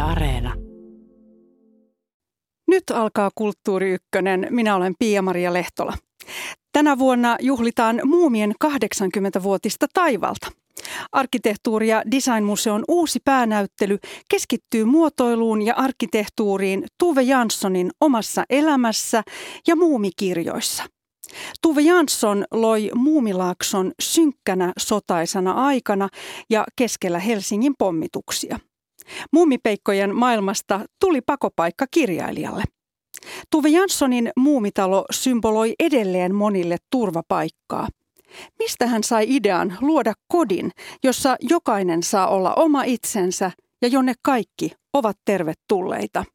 Areena. Nyt alkaa Kulttuuri Ykkönen. Minä olen Pia-Maria Lehtola. Tänä vuonna juhlitaan Muumien 80-vuotista taivalta. Arkkitehtuuri- ja designmuseon uusi päänäyttely keskittyy muotoiluun ja arkkitehtuuriin Tove Janssonin omassa elämässä ja muumikirjoissa. Tove Jansson loi Muumilaakson synkkänä sotaisana aikana ja keskellä Helsingin pommituksia. Muumipeikkojen maailmasta tuli pakopaikka kirjailijalle. Tove Janssonin Muumitalo symboloi edelleen monille turvapaikkaa. Mistä hän sai idean luoda kodin, jossa jokainen saa olla oma itsensä ja jonne kaikki ovat tervetulleita?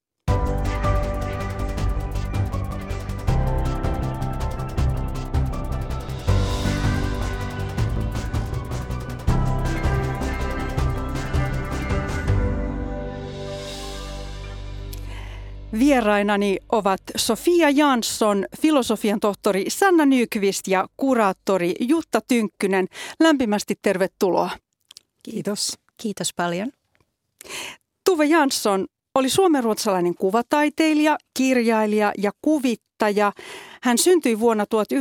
Vierainani ovat Sofia Jansson, filosofian tohtori Sanna Nyqvist ja kuraattori Jutta Tynkkynen. Lämpimästi tervetuloa. Kiitos. Kiitos paljon. Tove Jansson oli suomenruotsalainen kuvataiteilija, kirjailija ja kuvittaja. Hän syntyi vuonna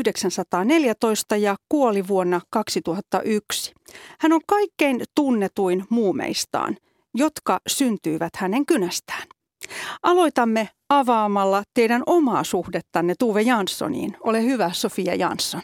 1914 ja kuoli vuonna 2001. Hän on kaikkein tunnetuin muumeistaan, jotka syntyivät hänen kynästään. Aloitamme avaamalla teidän omaa suhdettanne Tove Janssoniin. Ole hyvä, Sofia Jansson.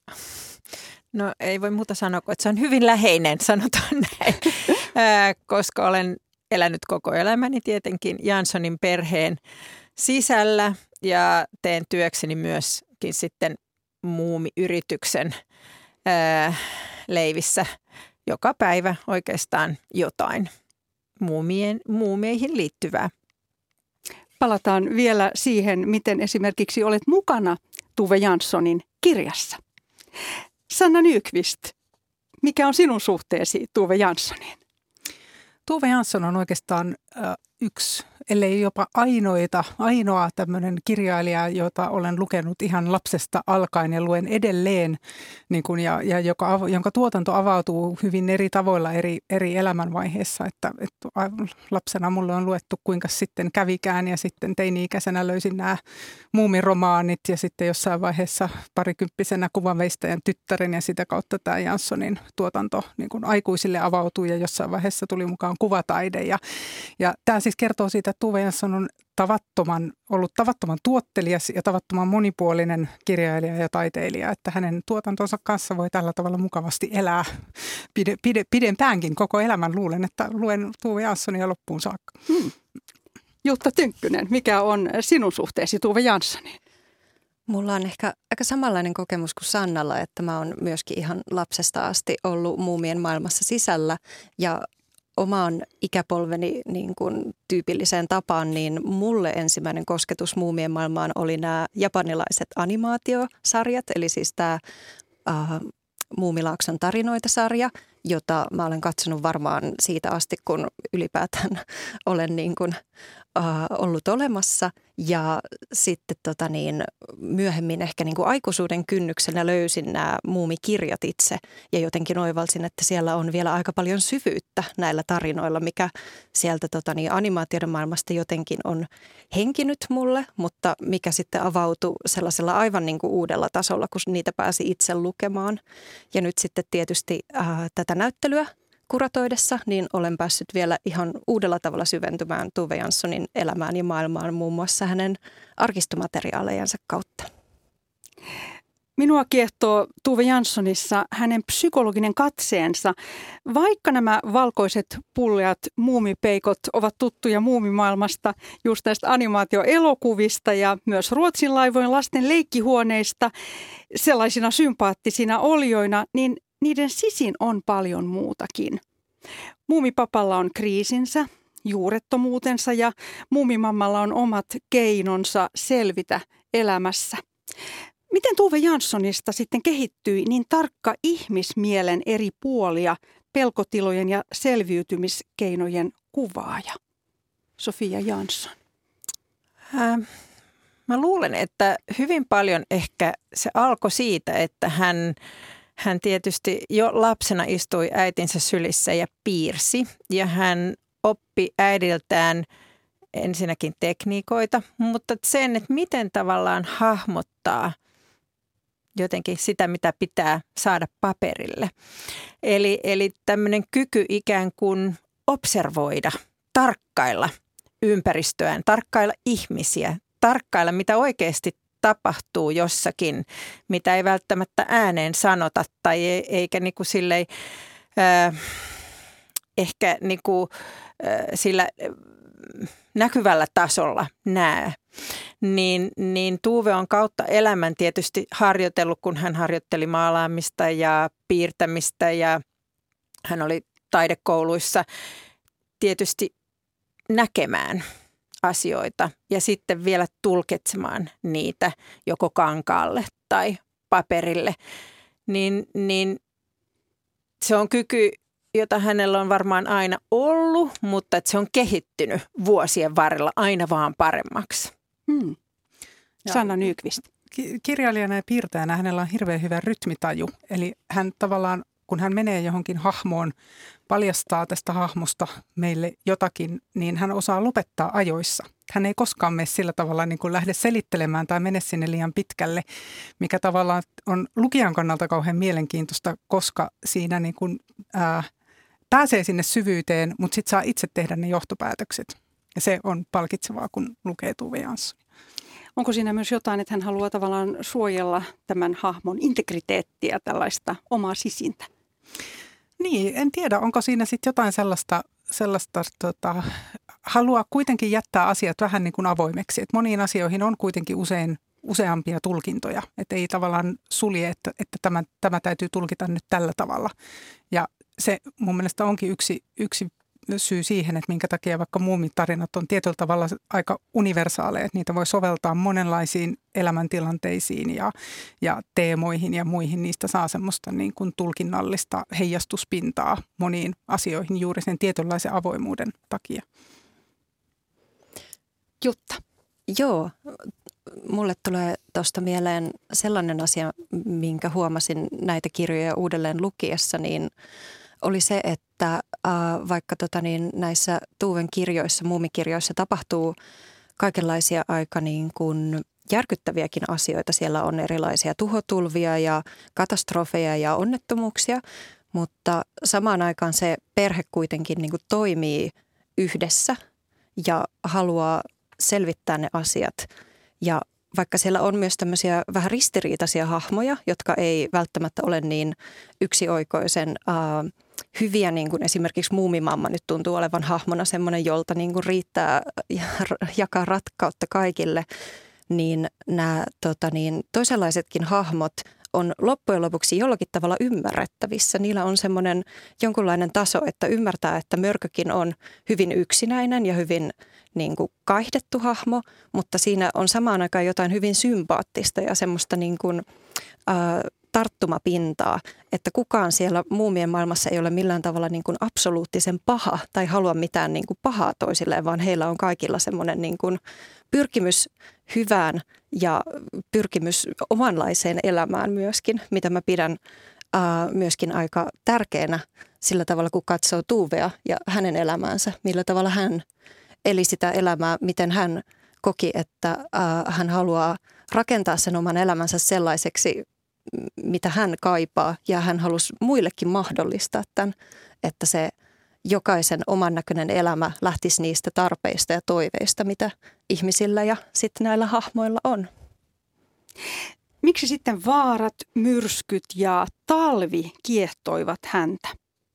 No ei voi muuta sanoa, että se on hyvin läheinen, sanotaan näin, koska olen elänyt koko elämäni tietenkin Janssonin perheen sisällä ja teen työkseni myöskin sitten muumiyrityksen leivissä joka päivä oikeastaan jotain muumeihin liittyvää. Palataan vielä siihen, miten esimerkiksi olet mukana Tove Janssonin kirjassa. Sanna Nyqvist, mikä on sinun suhteesi Tove Janssoniin? Tove Jansson on oikeastaan yksi, ellei jopa ainoa tämmöinen kirjailija, jota olen lukenut ihan lapsesta alkaen ja luen edelleen, niin kuin, jonka tuotanto avautuu hyvin eri tavoilla eri elämänvaiheissa. Että lapsena mulle on luettu kuinka sitten kävikään ja sitten teini-ikäisenä löysin nämä muumiromaanit ja sitten jossain vaiheessa parikymppisenä kuvanveistäjän tyttären ja sitä kautta tämä Janssonin tuotanto niin kuin aikuisille avautui ja jossain vaiheessa tuli mukaan kuvataide ja tämä siis kertoo siitä, että Tove Jansson on ollut tavattoman tuottelias ja tavattoman monipuolinen kirjailija ja taiteilija, että hänen tuotantonsa kanssa voi tällä tavalla mukavasti elää pidempäänkin koko elämän. Luulen, että luen Tove Janssonia loppuun saakka. Jutta Tynkkynen, mikä on sinun suhteesi Tove Janssoniin? Mulla on ehkä aika samanlainen kokemus kuin Sannalla, että mä oon myöskin ihan lapsesta asti ollut muumien maailmassa sisällä ja omaan ikäpolveni niin kuin tyypilliseen tapaan, niin mulle ensimmäinen kosketus muumien maailmaan oli nämä japanilaiset animaatiosarjat, eli siis tämä Muumilaakson tarinoita-sarja, jota mä olen katsonut varmaan siitä asti, kun ylipäätään olen niin kuin, ollut olemassa. Ja sitten myöhemmin ehkä niin kuin aikuisuuden kynnyksellä löysin nämä muumikirjat itse ja jotenkin oivalsin, että siellä on vielä aika paljon syvyyttä näillä tarinoilla, mikä sieltä animaatioiden maailmasta jotenkin on henkinyt mulle, mutta mikä sitten avautui sellaisella aivan niin kuin uudella tasolla, kun niitä pääsi itse lukemaan. Ja nyt sitten tietysti tätä näyttelyä kuratoidessa, niin olen päässyt vielä ihan uudella tavalla syventymään Tove Janssonin elämään ja maailmaan muun muassa hänen arkistomateriaalejansa kautta. Minua kiehtoo Tove Janssonissa hänen psykologinen katseensa. Vaikka nämä valkoiset pulleat muumipeikot ovat tuttuja muumimaailmasta, just näistä animaatioelokuvista ja myös Ruotsin laivojen lasten leikkihuoneista, sellaisina sympaattisina olioina, niin niiden sisin on paljon muutakin. Muumipapalla on kriisinsä, juurettomuutensa ja muumimammalla on omat keinonsa selvitä elämässä. Miten Tove Janssonista sitten kehittyi niin tarkka ihmismielen eri puolia, pelkotilojen ja selviytymiskeinojen kuvaaja? Sofia Jansson. Mä luulen, että hyvin paljon ehkä se alkoi siitä, että hän tietysti jo lapsena istui äitinsä sylissä ja piirsi. Ja hän oppi äidiltään ensinnäkin tekniikoita, mutta sen, että miten tavallaan hahmottaa jotenkin sitä, mitä pitää saada paperille. Eli tämmöinen kyky ikään kuin observoida, tarkkailla ympäristöään, tarkkailla ihmisiä, tarkkailla mitä oikeasti tapahtuu jossakin, mitä ei välttämättä ääneen sanota tai eikä niin kuin silleen, ehkä niin kuin, sillä näkyvällä tasolla näe. Niin Tuve on kautta elämän tietysti harjoitellut, kun hän harjoitteli maalaamista ja piirtämistä ja hän oli taidekouluissa tietysti näkemään asioita ja sitten vielä tulkitsemaan niitä joko kankaalle tai paperille. Niin se on kyky, jota hänellä on varmaan aina ollut, mutta että se on kehittynyt vuosien varrella aina vaan paremmaksi. Sanna Nyqvist. Kirjailijana ja piirtäjänä hänellä on hirveän hyvä rytmitaju. Eli hän tavallaan, kun hän menee johonkin hahmoon, paljastaa tästä hahmosta meille jotakin, niin hän osaa lopettaa ajoissa. Hän ei koskaan mene sillä tavalla niin kuin lähde selittelemään tai mene sinne liian pitkälle, mikä tavallaan on lukijan kannalta kauhean mielenkiintoista, koska siinä niin kuin, pääsee sinne syvyyteen, mutta sitten saa itse tehdä ne johtopäätökset. Ja se on palkitsevaa, kun lukee Tove Janssonia. Onko siinä myös jotain, että hän haluaa tavallaan suojella tämän hahmon integriteettiä, tällaista omaa sisintä? Niin, en tiedä, onko siinä sitten jotain sellaista haluaa kuitenkin jättää asiat vähän niin kuin avoimeksi. Et moniin asioihin on kuitenkin useampia tulkintoja, että ei tavallaan sulje, että tämä täytyy tulkita nyt tällä tavalla. Ja se mun mielestä onkin yksi syy siihen, että minkä takia vaikka muumitarinat on tietyllä tavalla aika universaaleja, että niitä voi soveltaa monenlaisiin elämäntilanteisiin ja teemoihin ja muihin. Niistä saa semmoista niin kuin tulkinnallista heijastuspintaa moniin asioihin juuri sen tietynlaisen avoimuuden takia. Jutta. Joo, mulle tulee tuosta mieleen sellainen asia, minkä huomasin näitä kirjoja uudelleen lukiessa, niin oli se, että vaikka näissä Tuven kirjoissa, muumikirjoissa tapahtuu kaikenlaisia aika niin kuin järkyttäviäkin asioita. Siellä on erilaisia tuhotulvia ja katastrofeja ja onnettomuuksia, mutta samaan aikaan se perhe kuitenkin niin kuin toimii yhdessä ja haluaa selvittää ne asiat. Ja vaikka siellä on myös tämmöisiä vähän ristiriitaisia hahmoja, jotka ei välttämättä ole niin yksioikoisen hyviä, niin kuin esimerkiksi muumimamma nyt tuntuu olevan hahmona semmoinen, jolta niin kuin riittää jakaa rakkautta kaikille, niin nämä toisenlaisetkin hahmot on loppujen lopuksi jollakin tavalla ymmärrettävissä. Niillä on semmoinen jonkunlainen taso, että ymmärtää, että Mörkökin on hyvin yksinäinen ja hyvin niin kuin kaihdettu hahmo, mutta siinä on samaan aikaan jotain hyvin sympaattista ja semmoista niin kuin, tarttumapintaa, että kukaan siellä muumien maailmassa ei ole millään tavalla niin kuin absoluuttisen paha tai halua mitään niin kuin pahaa toisilleen, vaan heillä on kaikilla semmoinen niin kuin pyrkimys hyvään ja pyrkimys omanlaiseen elämään myöskin, mitä mä pidän myöskin aika tärkeänä sillä tavalla, kun katsoo Tuvea ja hänen elämäänsä, millä tavalla hän eli sitä elämää, miten hän koki, että hän haluaa rakentaa sen oman elämänsä sellaiseksi, mitä hän kaipaa, ja hän halusi muillekin mahdollistaa tämän, että se jokaisen oman näköinen elämä lähtisi niistä tarpeista ja toiveista, mitä ihmisillä ja sitten näillä hahmoilla on. Miksi sitten vaarat, myrskyt ja talvi kiehtoivat häntä?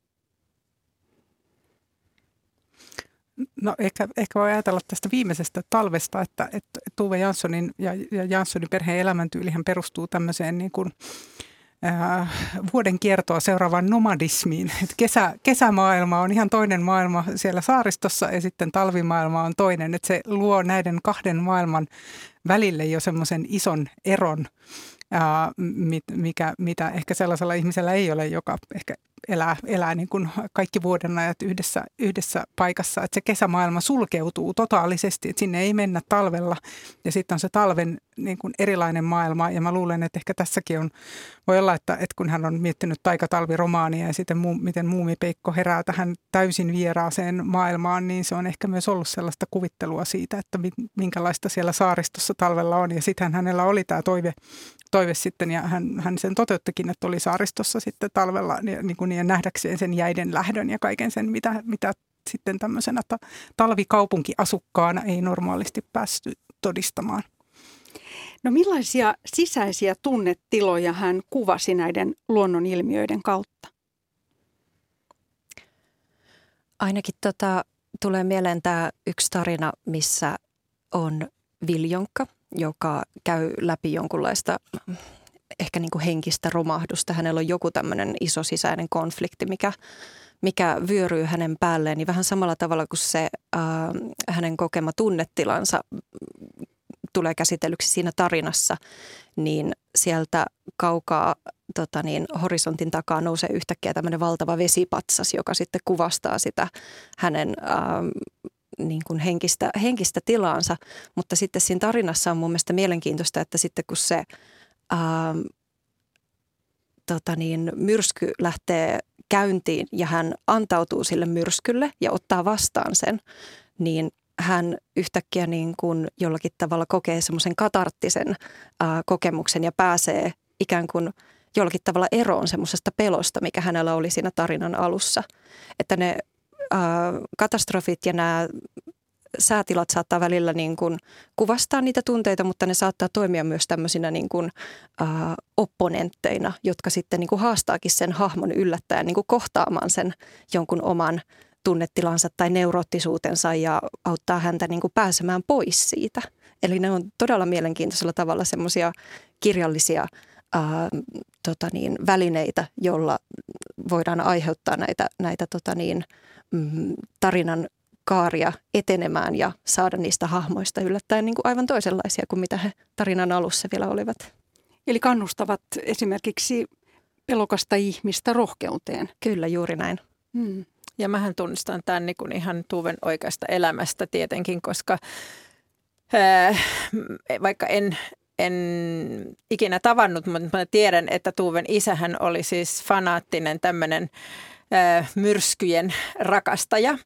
No ehkä voi ajatella tästä viimeisestä talvesta, että Tove Janssonin ja Janssonin perheen elämäntyylihän perustuu tämmöiseen niin kuin, vuoden kiertoa seuraavaan nomadismiin. Että kesämaailma on ihan toinen maailma siellä saaristossa ja sitten talvimaailma on toinen. Että se luo näiden kahden maailman välille jo semmoisen ison eron, mitä ehkä sellaisella ihmisellä ei ole, joka ehkä elää niin kuin kaikki vuodenajat yhdessä paikassa, että se kesämaailma sulkeutuu totaalisesti, että sinne ei mennä talvella ja sitten on se talven niin kuin erilainen maailma ja mä luulen, että ehkä tässäkin voi olla, että kun hän on miettinyt taikatalviromaania ja sitten miten Muumipeikko herää tähän täysin vieraaseen maailmaan, niin se on ehkä myös ollut sellaista kuvittelua siitä, että minkälaista siellä saaristossa talvella on ja sitten hänellä oli tämä toive sitten ja hän sen toteuttikin, että oli saaristossa sitten talvella ja nähdäkseen sen jäiden lähdön ja kaiken sen, mitä sitten tämmöisenä talvikaupunkiasukkaana ei normaalisti päästy todistamaan. No millaisia sisäisiä tunnetiloja hän kuvasi näiden luonnonilmiöiden kautta? Ainakin tulee mieleen tämä yksi tarina, missä on Viljonkka, joka käy läpi jonkunlaista ehkä niin kuin henkistä romahdusta. Hänellä on joku tämmöinen iso sisäinen konflikti, mikä vyöryy hänen päälleen, niin vähän samalla tavalla kuin se hänen kokema tunnetilansa tulee käsitellyksi siinä tarinassa, niin sieltä kaukaa horisontin takaa nousee yhtäkkiä tämmöinen valtava vesipatsas, joka sitten kuvastaa sitä hänen niin kuin henkistä tilaansa. Mutta sitten siinä tarinassa on mun mielestä mielenkiintoista, että sitten kun se myrsky lähtee käyntiin ja hän antautuu sille myrskylle ja ottaa vastaan sen, niin hän yhtäkkiä niin kuin jollakin tavalla kokee semmoisen katarttisen kokemuksen ja pääsee ikään kuin jollakin tavalla eroon semmoisesta pelosta, mikä hänellä oli siinä tarinan alussa. Että ne katastrofit ja nämä säätilat saattaa välillä niin kuin kuvastaa niitä tunteita, mutta ne saattaa toimia myös tämmöisinä niin kuin opponentteina, jotka sitten niin kuin haastaakin sen hahmon yllättäen niin kuin kohtaamaan sen jonkun oman tunnetilansa tai neuroottisuutensa ja auttaa häntä niin kuin pääsemään pois siitä. Eli ne on todella mielenkiintoisella tavalla semmoisia kirjallisia välineitä, jolla voidaan aiheuttaa näitä tarinan kaaria etenemään ja saada niistä hahmoista yllättäen niin kuin aivan toisenlaisia kuin mitä he tarinan alussa vielä olivat. Eli kannustavat esimerkiksi pelokasta ihmistä rohkeuteen. Kyllä, juuri näin. Ja mähän tunnistan tämän niin kuin ihan Tuven oikeasta elämästä tietenkin, koska vaikka en ikinä tavannut, mutta mä tiedän, että Tuven isähän oli siis fanaattinen tämmöinen myrskyjen rakastaja.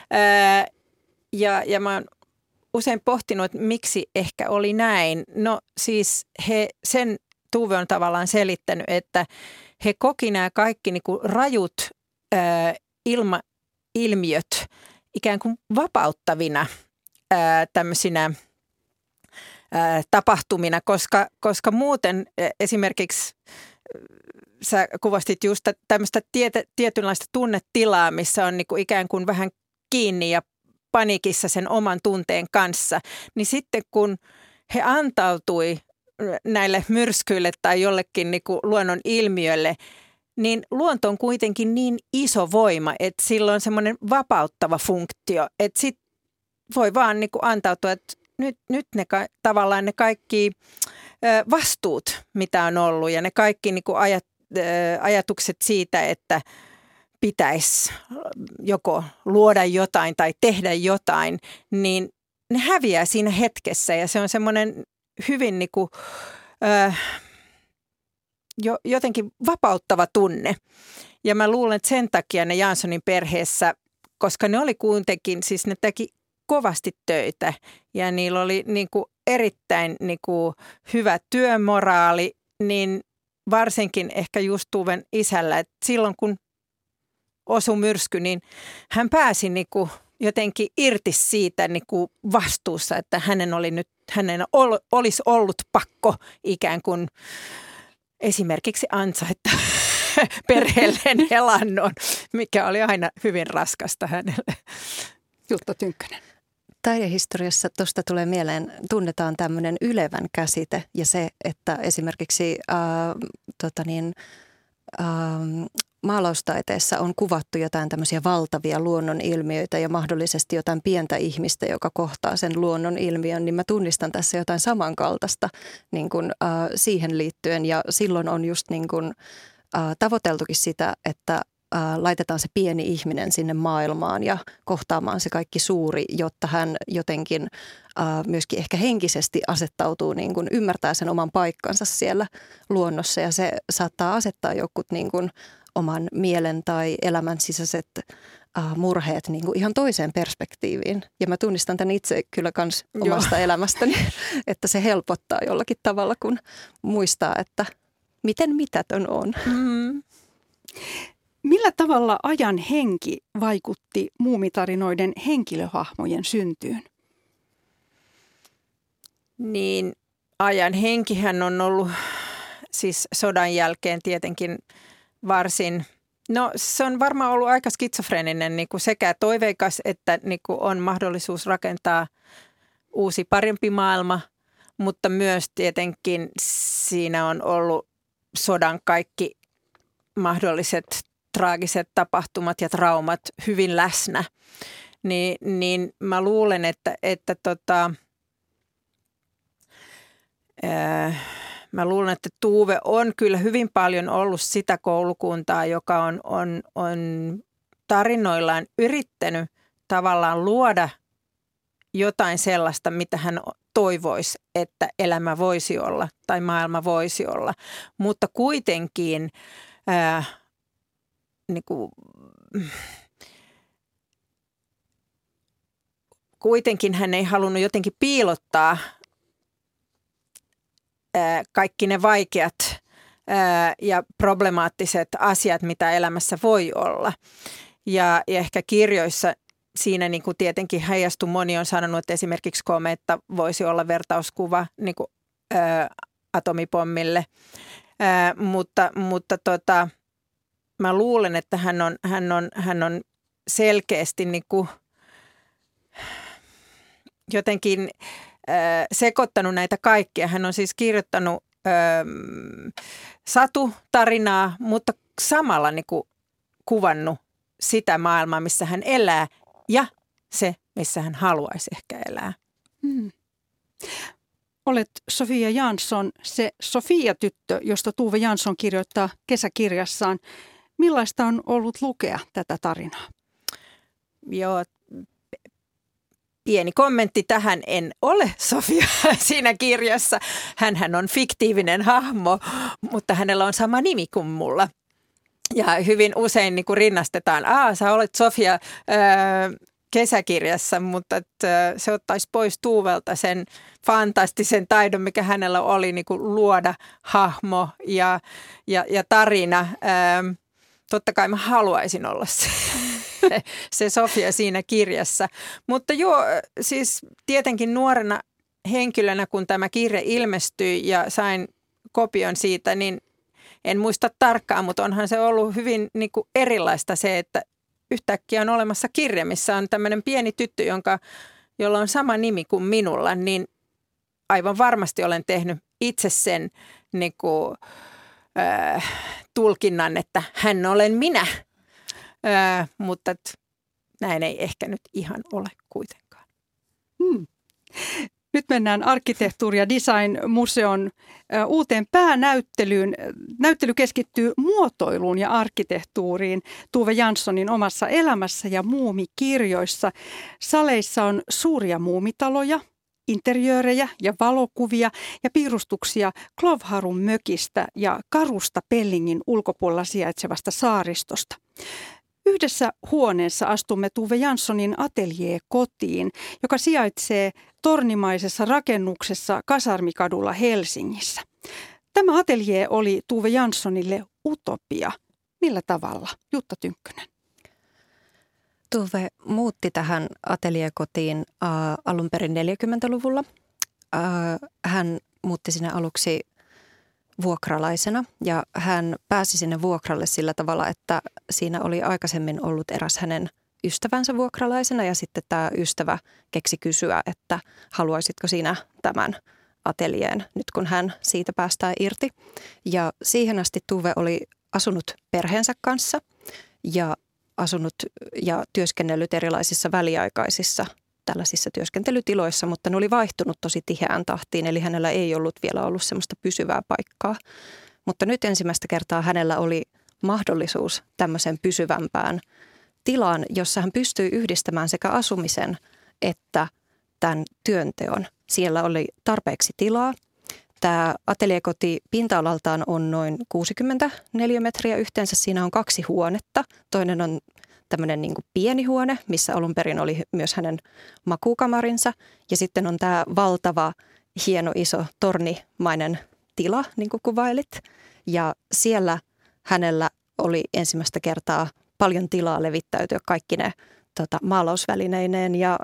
Ja mä oon usein pohtinut, että miksi ehkä oli näin. No siis sen Tuve on tavallaan selittänyt, että he koki nämä kaikki niin kuin rajut ilmiöt ikään kuin vapauttavina tämmöisinä tapahtumina, koska muuten esimerkiksi sä kuvastit just tämmöistä tietynlaista tunnetilaa, missä on niin kuin ikään kuin vähän kiinni ja paniikissa sen oman tunteen kanssa, niin sitten kun he antautui näille myrskyille tai jollekin niin kuin luonnon ilmiölle, niin luonto on kuitenkin niin iso voima, että sillä on semmoinen vapauttava funktio, että sit voi vaan niin kuin antautua, että nyt tavallaan ne kaikki vastuut, mitä on ollut ja ne kaikki niin kuin ajatukset siitä, että pitäisi joko luoda jotain tai tehdä jotain, niin ne häviää siinä hetkessä ja se on semmoinen hyvin niin kuin, jotenkin vapauttava tunne. Ja mä luulen, että sen takia ne Janssonin perheessä, koska ne oli kuitenkin, siis ne teki kovasti töitä ja niillä oli niin kuin erittäin niin kuin hyvä työmoraali, niin varsinkin ehkä just Tuven isällä, että silloin kun osui myrsky, niin hän pääsi niin kuin jotenkin irti siitä niin kuin vastuussa, että hänen olisi ollut pakko ikään kuin esimerkiksi ansaita perheelleen elannon, mikä oli aina hyvin raskasta hänelle. Jutta Tynkkönen. Taidehistoriassa tuosta tulee mieleen, tunnetaan tämmöinen ylevän käsite ja se, että esimerkiksi maalaustaiteessa on kuvattu jotain tämmöisiä valtavia luonnonilmiöitä ja mahdollisesti jotain pientä ihmistä, joka kohtaa sen luonnonilmiön, niin mä tunnistan tässä jotain samankaltaista niin kuin, siihen liittyen ja silloin on just niin kuin, tavoiteltukin sitä, että laitetaan se pieni ihminen sinne maailmaan ja kohtaamaan se kaikki suuri, jotta hän jotenkin myöskin ehkä henkisesti asettautuu, niin kuin ymmärtää sen oman paikkansa siellä luonnossa. Ja se saattaa asettaa jokut niin kuin oman mielen tai elämän sisäiset murheet niin kuin ihan toiseen perspektiiviin. Ja mä tunnistan tämän itse kyllä kans omasta elämästäni, että se helpottaa jollakin tavalla, kun muistaa, että miten mitätön on. Mm. Millä tavalla ajan henki vaikutti muumitarinoiden henkilöhahmojen syntyyn? Niin ajan henkihän on ollut siis sodan jälkeen tietenkin varsin, no se on varmaan ollut aika skitsofreeninen niin kuin sekä toiveikas, että niin kuin on mahdollisuus rakentaa uusi parempi maailma, mutta myös tietenkin siinä on ollut sodan kaikki mahdolliset traagiset tapahtumat ja traumat hyvin läsnä. Niin mä luulen, mä luulen, että Tuve on kyllä hyvin paljon ollut sitä koulukuntaa, joka on tarinoillaan yrittänyt tavallaan luoda jotain sellaista, mitä hän toivoisi, että elämä voisi olla tai maailma voisi olla. Mutta kuitenkin kuitenkin hän ei halunnut jotenkin piilottaa kaikki ne vaikeat ja problemaattiset asiat, mitä elämässä voi olla. Ja ehkä kirjoissa siinä niin kuin tietenkin heijastuu, moni on sanonut, että esimerkiksi komeetta voisi olla vertauskuva niin kuin, atomipommille, mutta mä luulen, että hän on selkeästi niin kuin jotenkin sekoittanut näitä kaikkia. Hän on siis kirjoittanut satutarinaa, mutta samalla niin kuin kuvannut sitä maailmaa, missä hän elää ja se, missä hän haluaisi ehkä elää. Hmm. Olet Sofia Jansson, se Sofia-tyttö, josta Tuve Jansson kirjoittaa kesäkirjassaan. Millaista on ollut lukea tätä tarinaa? Joo, pieni kommentti tähän. En ole Sofia siinä kirjassa. Hänhän on fiktiivinen hahmo, mutta hänellä on sama nimi kuin mulla. Ja hyvin usein niin kuin rinnastetaan, sä olet Sofia kesäkirjassa, mutta se ottaisi pois Tuvelta sen fantastisen taidon, mikä hänellä oli niin kuin luoda hahmo ja tarina. Totta kai mä haluaisin olla se Sofia siinä kirjassa. Mutta joo, siis tietenkin nuorena henkilönä, kun tämä kirja ilmestyi ja sain kopion siitä, niin en muista tarkkaan, mutta onhan se ollut hyvin niin kuin erilaista se, että yhtäkkiä on olemassa kirja, missä on tämmöinen pieni tyttö, jolla on sama nimi kuin minulla, niin aivan varmasti olen tehnyt itse sen niin kuin, tulkinnan, että hän olen minä, mutta näin ei ehkä nyt ihan ole kuitenkaan. Nyt mennään Arkkitehtuuri- ja Design-museon uuteen päänäyttelyyn. Näyttely keskittyy muotoiluun ja arkkitehtuuriin Tuve Janssonin omassa elämässä ja muumikirjoissa. Saleissa on suuria muumitaloja, interiöörejä ja valokuvia ja piirustuksia Klovharun mökistä ja karusta Pellingin ulkopuolella sijaitsevasta saaristosta. Yhdessä huoneessa astumme Tuve Janssonin ateljee-kotiin, joka sijaitsee tornimaisessa rakennuksessa Kasarmikadulla Helsingissä. Tämä ateljee oli Tuve Janssonille utopia. Millä tavalla? Jutta Tynkkynen. Tuve muutti tähän ateljee-kotiin alun perin 40-luvulla. Hän muutti sinne aluksi vuokralaisena ja hän pääsi sinne vuokralle sillä tavalla, että siinä oli aikaisemmin ollut eräs hänen ystävänsä vuokralaisena ja sitten tämä ystävä keksi kysyä, että haluaisitko sinä tämän ateljeen nyt kun hän siitä päästää irti. Ja siihen asti Tuve oli asunut perheensä kanssa ja asunut ja työskennellyt erilaisissa väliaikaisissa tällaisissa työskentelytiloissa, mutta ne oli vaihtunut tosi tiheään tahtiin, eli hänellä ei ollut vielä ollut semmoista pysyvää paikkaa. Mutta nyt ensimmäistä kertaa hänellä oli mahdollisuus tämmöiseen pysyvämpään tilaan, jossa hän pystyy yhdistämään sekä asumisen että tämän työnteon. Siellä oli tarpeeksi tilaa. Tämä ateliekoti pinta-alaltaan on noin 60 neliömetriä yhteensä. Siinä on 2 huonetta. Toinen on tämmöinen niin kuin pieni huone, missä alun perin oli myös hänen makuukamarinsa. Ja sitten on tämä valtava, hieno, iso tornimainen tila, niin kuin kuvailit. Ja siellä hänellä oli ensimmäistä kertaa paljon tilaa levittäytyä kaikki ne maalausvälineineen ja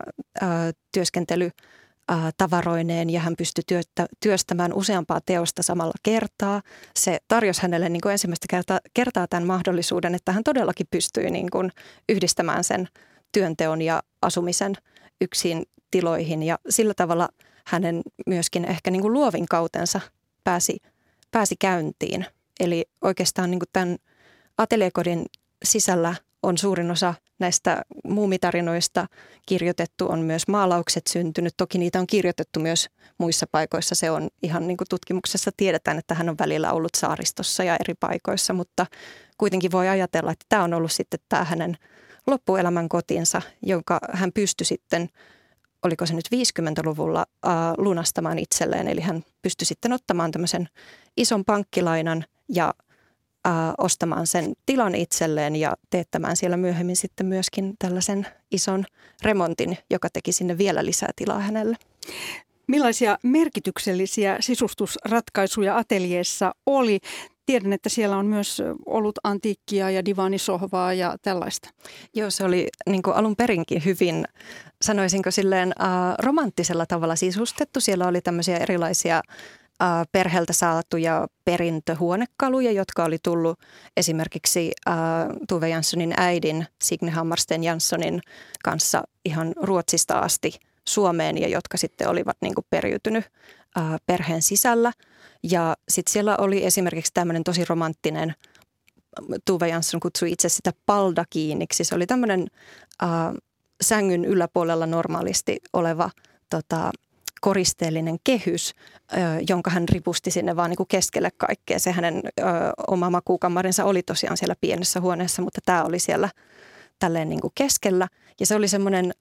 työskentelytavaroineen, ja hän pystyi työstämään useampaa teosta samalla kertaa. Se tarjosi hänelle niin kuin ensimmäistä kertaa tämän mahdollisuuden, että hän todellakin pystyi niin kuin yhdistämään sen työnteon ja asumisen yksin tiloihin, ja sillä tavalla hänen myöskin ehkä niin kuin luovin kautensa pääsi käyntiin. Eli oikeastaan niin kuin tämän ateliekodin sisällä on suurin osa näistä muumitarinoista kirjoitettu, on myös maalaukset syntynyt. Toki niitä on kirjoitettu myös muissa paikoissa. Se on ihan niin kuin tutkimuksessa tiedetään, että hän on välillä ollut saaristossa ja eri paikoissa, mutta kuitenkin voi ajatella, että tämä on ollut sitten tämä hänen loppuelämän kotinsa, jonka hän pystyi sitten, oliko se nyt 50-luvulla, lunastamaan itselleen. Eli hän pystyi sitten ottamaan tämmöisen ison pankkilainan ja ostamaan sen tilan itselleen ja teettämään siellä myöhemmin sitten myöskin tällaisen ison remontin, joka teki sinne vielä lisää tilaa hänelle. Millaisia merkityksellisiä sisustusratkaisuja ateljeessa oli? Tiedän, että siellä on myös ollut antiikkia ja divaanisohvaa ja tällaista. Joo, se oli niin kuin alun perinkin hyvin, sanoisinko silleen, romanttisella tavalla sisustettu. Siellä oli tämmöisiä erilaisia perheeltä saatuja perintöhuonekaluja, jotka oli tullut esimerkiksi Tove Janssonin äidin Signe Hammarsten Janssonin kanssa ihan Ruotsista asti Suomeen, ja jotka sitten olivat niin kuin periytynyt perheen sisällä. Ja sitten siellä oli esimerkiksi tämmöinen tosi romanttinen, Tove Jansson kutsui itse sitä baldakiiniksi. Se oli tämmöinen sängyn yläpuolella normaalisti oleva koristeellinen kehys, jonka hän ripusti sinne vaan niin kuin keskelle kaikkea. Se hänen oma makuukamarinsa oli tosiaan siellä pienessä huoneessa, mutta tämä oli siellä tälleen niin kuin keskellä. Ja se oli semmoinen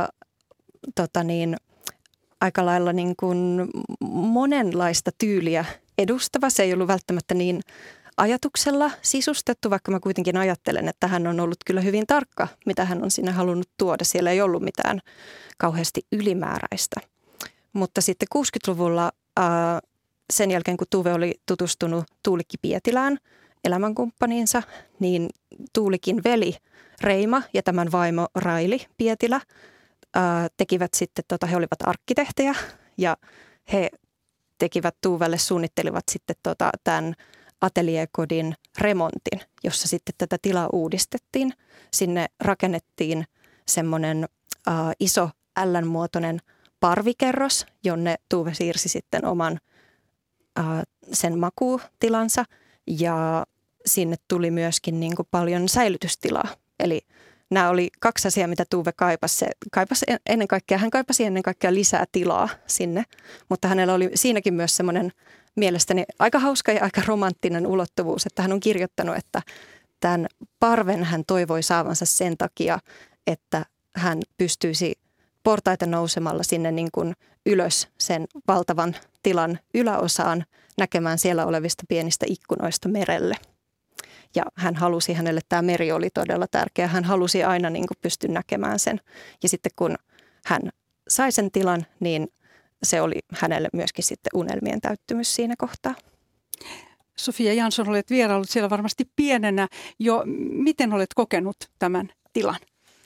aika lailla niin kuin monenlaista tyyliä edustava. Se ei ollut välttämättä niin ajatuksella sisustettu, vaikka mä kuitenkin ajattelen, että hän on ollut kyllä hyvin tarkka, mitä hän on sinne halunnut tuoda. Siellä ei ollut mitään kauheasti ylimääräistä. Mutta sitten 60-luvulla sen jälkeen, kun Tuve oli tutustunut Tuulikki Pietilään, elämänkumppaniinsa, niin Tuulikin veli Reima ja tämän vaimo Raili Pietilä tekivät sitten, he olivat arkkitehtejä, ja he tekivät Tuuvelle, suunnittelivat sitten tämän ateliekodin remontin, jossa sitten tätä tilaa uudistettiin. Sinne rakennettiin semmoinen iso L-muotoinen parvikerros, jonne Tuve siirsi sitten oman sen makuutilansa, ja sinne tuli myöskin niin kuin paljon säilytystilaa. Eli nämä oli 2 asiaa, mitä Tuve kaipasi. Hän kaipasi ennen kaikkea lisää tilaa sinne, mutta hänellä oli siinäkin myös semmoinen mielestäni aika hauska ja aika romanttinen ulottuvuus, että hän on kirjoittanut, että tämän parven hän toivoi saavansa sen takia, että hän pystyisi portaita nousemalla sinne niin kuin ylös sen valtavan tilan yläosaan näkemään siellä olevista pienistä ikkunoista merelle. Ja hänelle tämä meri oli todella tärkeä. Hän halusi aina niin kuin pystyä näkemään sen. Ja sitten kun hän sai sen tilan, niin se oli hänelle myöskin sitten unelmien täyttymys siinä kohtaa. Sofia Jansson, olet vieraillut siellä varmasti pienenä jo. Miten olet kokenut tämän tilan?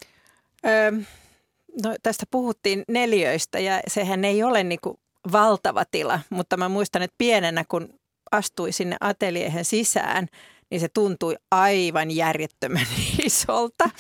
No, tästä puhuttiin neliöistä, ja sehän ei ole niin kuin valtava tila, mutta mä muistan, että pienenä kun astui sinne ateliehen sisään, niin se tuntui aivan järjettömän isolta.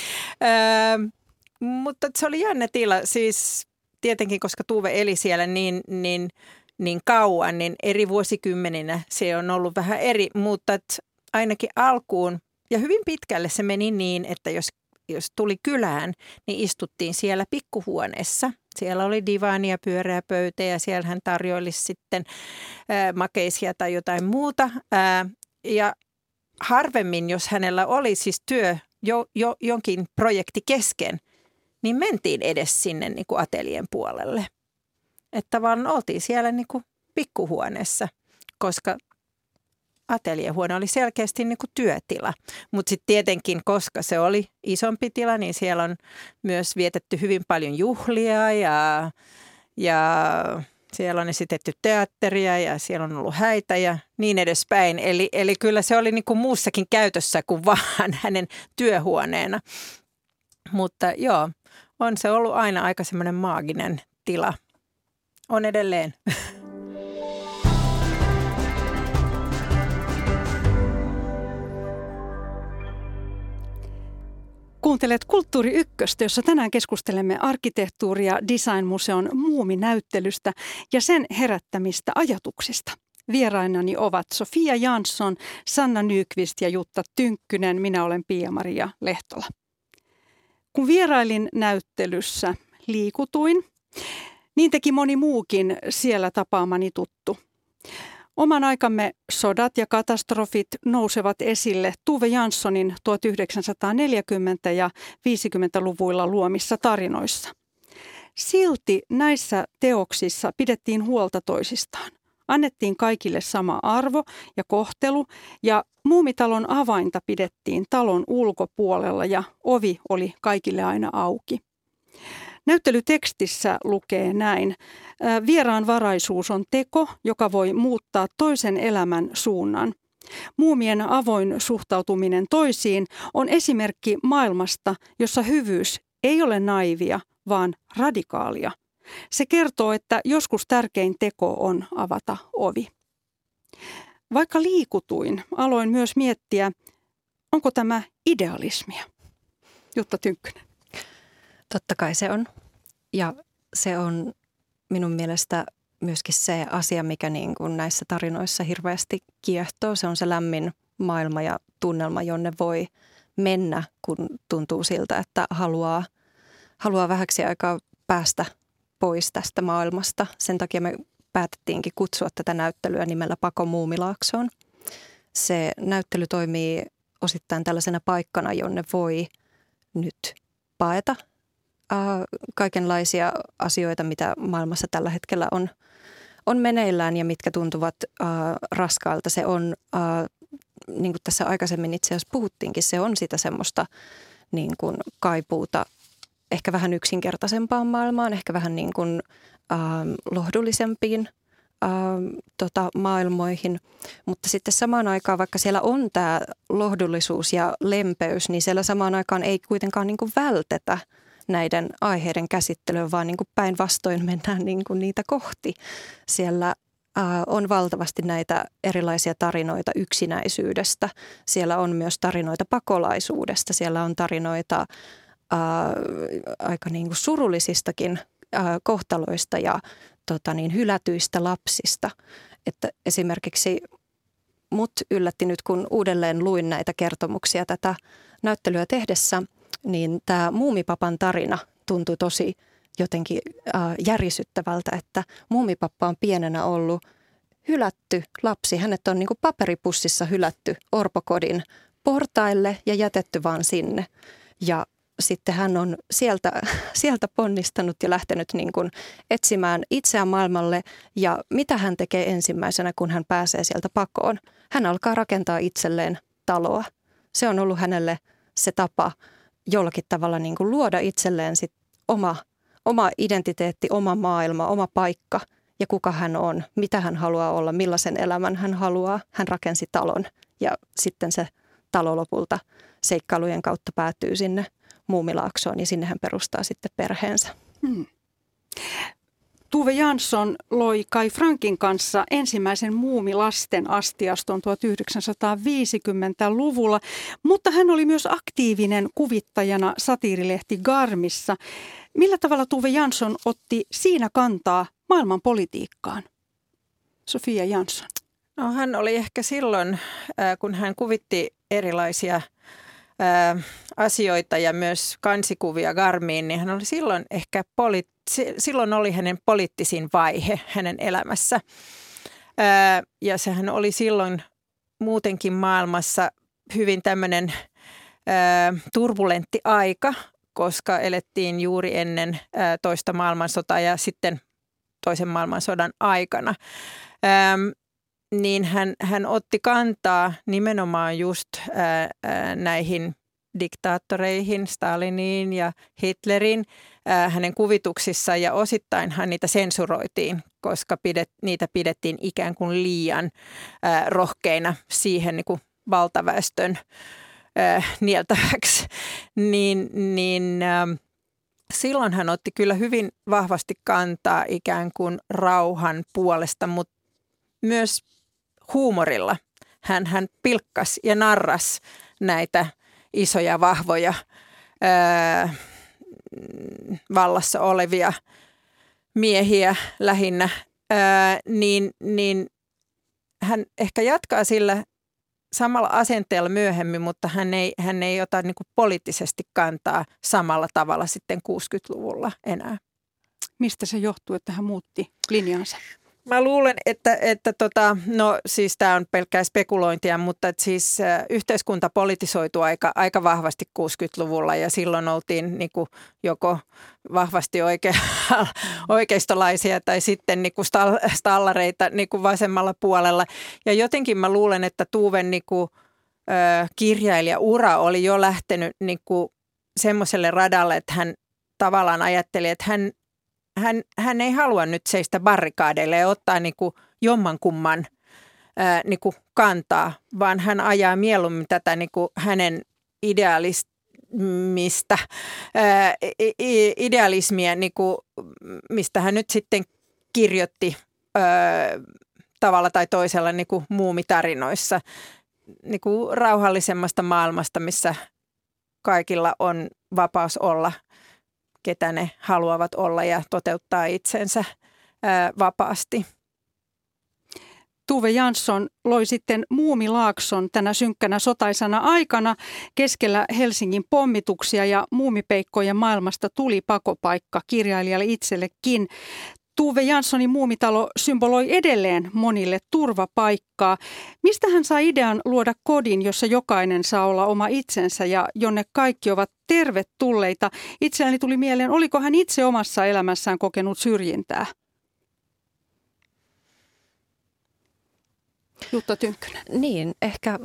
Mutta se oli jännä tila, siis tietenkin koska Tuve eli siellä niin kauan, niin eri vuosikymmeninä se on ollut vähän eri, mutta ainakin alkuun ja hyvin pitkälle se meni niin, että jos tuli kylään, niin istuttiin siellä pikkuhuoneessa. Siellä oli divaani ja pyöreä pöytä, ja siellä hän tarjoilisi sitten makeisia tai jotain muuta. Ja harvemmin, jos hänellä oli siis työ jonkin projekti kesken, niin mentiin edes sinne niin kuin ateljeen puolelle. Että vaan oltiin siellä niin kuin pikkuhuoneessa, koska ateljehuone oli selkeästi niin kuin työtila. Mutta sitten tietenkin, koska se oli isompi tila, niin siellä on myös vietetty hyvin paljon juhlia ja siellä on esitetty teatteria ja siellä on ollut häitä ja niin edespäin. Eli kyllä se oli niin kuin muussakin käytössä kuin vaan hänen työhuoneena. Mutta joo, on se ollut aina aika semmoinen maaginen tila. On edelleen. Kuuntelet Kulttuuri Ykköstä, jossa tänään keskustelemme arkkitehtuuri- ja designmuseon muuminäyttelystä ja sen herättämistä ajatuksista. Vierainani ovat Sofia Jansson, Sanna Nyqvist ja Jutta Tynkkynen. Minä olen Pia-Maria Lehtola. Kun vierailin näyttelyssä, liikutuin, niin teki moni muukin siellä tapaamani tuttu. Oman aikamme sodat ja katastrofit nousevat esille Tove Janssonin 1940- ja 50-luvuilla luomissa tarinoissa. Silti näissä teoksissa pidettiin huolta toisistaan. Annettiin kaikille sama arvo ja kohtelu ja Muumitalon avainta pidettiin talon ulkopuolella ja ovi oli kaikille aina auki. Näyttelytekstissä lukee näin. Vieraanvaraisuus on teko, joka voi muuttaa toisen elämän suunnan. Muumien avoin suhtautuminen toisiin on esimerkki maailmasta, jossa hyvyys ei ole naivia, vaan radikaalia. Se kertoo, että joskus tärkein teko on avata ovi. Vaikka liikutuin, aloin myös miettiä, onko tämä idealismia? Jutta Tynkkynen. Totta kai se on. Ja se on minun mielestä myöskin se asia, mikä niin kuin näissä tarinoissa hirveästi kiehtoo. Se on se lämmin maailma ja tunnelma, jonne voi mennä, kun tuntuu siltä, että haluaa vähäksi aikaa päästä pois tästä maailmasta. Sen takia me päätettiinkin kutsua tätä näyttelyä nimellä Pako Muumilaaksoon. Se näyttely toimii osittain tällaisena paikkana, jonne voi nyt paeta kaikenlaisia asioita, mitä maailmassa tällä hetkellä on meneillään ja mitkä tuntuvat raskailta. Se on, niin kuin tässä aikaisemmin itse asiassa puhuttiinkin, se on sitä semmoista niin kuin kaipuuta ehkä vähän yksinkertaisempaan maailmaan, ehkä vähän niin kuin lohdullisempiin maailmoihin. Mutta sitten samaan aikaan, vaikka siellä on tämä lohdullisuus ja lempeys, niin siellä samaan aikaan ei kuitenkaan niin kuin vältetä näiden aiheiden käsittelyä, vaan niin kuin päinvastoin mennään niin kuin niitä kohti. Siellä on valtavasti näitä erilaisia tarinoita yksinäisyydestä. Siellä on myös tarinoita pakolaisuudesta. Siellä on tarinoita aika niin kuin surullisistakin kohtaloista ja hylätyistä lapsista. Että esimerkiksi mut yllätti nyt, kun uudelleen luin näitä kertomuksia tätä näyttelyä tehdessä, niin tämä Muumipapan tarina tuntui tosi jotenkin järisyttävältä, että Muumipappa on pienenä ollut hylätty lapsi. Hänet on niin kuin paperipussissa hylätty orpokodin portaille ja jätetty vaan sinne. Ja sitten hän on sieltä ponnistanut ja lähtenyt niin kuin etsimään itseään maailmalle. Ja mitä hän tekee ensimmäisenä, kun hän pääsee sieltä pakoon? Hän alkaa rakentaa itselleen taloa. Se on ollut hänelle se tapa jollakin tavalla niin kuin luoda itselleen sit oma identiteetti, oma maailma, oma paikka ja kuka hän on, mitä hän haluaa olla, millaisen elämän hän haluaa. Hän rakensi talon ja sitten se talo lopulta seikkailujen kautta päätyy sinne Muumilaaksoon ja sinne hän perustaa sitten perheensä. Tove Jansson loi Kai Frankin kanssa ensimmäisen muumilasten astiaston 1950-luvulla, mutta hän oli myös aktiivinen kuvittajana satiirilehti Garmissa. Millä tavalla Tove Jansson otti siinä kantaa maailman politiikkaan? Sofia Jansson. No, hän oli ehkä silloin, kun hän kuvitti erilaisia asioita ja myös kansikuvia Garmiin, niin hän oli silloin ehkä silloin oli hänen poliittisin vaihe hänen elämässä. Ja sehän oli silloin muutenkin maailmassa hyvin tämmöinen turbulentti aika, koska elettiin juuri ennen toista maailmansotaa ja sitten toisen maailmansodan aikana. Niin hän otti kantaa nimenomaan just näihin diktaattoreihin, Staliniin ja Hitlerin hänen kuvituksissaan, ja osittainhan niitä sensuroitiin, koska niitä pidettiin ikään kuin liian rohkeina siihen niin kuin valtaväestön nieltäväksi. Silloin hän otti kyllä hyvin vahvasti kantaa ikään kuin rauhan puolesta, mutta myös huumorilla. Hän pilkkasi ja narrasi näitä isoja, vahvoja, vallassa olevia miehiä lähinnä, niin hän ehkä jatkaa sillä samalla asenteella myöhemmin, mutta hän ei ota niin kuin poliittisesti kantaa samalla tavalla sitten 60-luvulla enää. Mistä se johtuu, että hän muutti linjansa? Mä luulen, että no siis tämä on pelkkää spekulointia, mutta siis yhteiskunta politisoitu aika vahvasti 60-luvulla ja silloin oltiin niin kuin joko vahvasti oikeistolaisia tai sitten niin kuin stallareita niin kuin vasemmalla puolella. Ja jotenkin mä luulen, että Tuven niin kuin kirjailijaura oli jo lähtenyt niin kuin semmoiselle radalle, että hän tavallaan ajatteli, että hän ei halua nyt seistä barrikaadeille ja ottaa niin kuin jommankumman niin kuin kantaa, vaan hän ajaa mieluummin tätä niin kuin hänen idealismia, niin kuin, mistä hän nyt sitten kirjoitti tavalla tai toisella niin kuin muumitarinoissa, niin kuin rauhallisemmasta maailmasta, missä kaikilla on vapaus olla ketä ne haluavat olla ja toteuttaa itsensä vapaasti. Tove Jansson loi sitten Muumilaakson tänä synkkänä sotaisana aikana keskellä Helsingin pommituksia, ja muumipeikkojen maailmasta tuli pakopaikka kirjailijalle itsellekin. Tove Janssonin Muumitalo symboloi edelleen monille turvapaikkaa. Mistä hän sai idean luoda kodin, jossa jokainen saa olla oma itsensä ja jonne kaikki ovat tervetulleita? Itselläni tuli mieleen, oliko hän itse omassa elämässään kokenut syrjintää? Jutta Tynkkynen. Niin,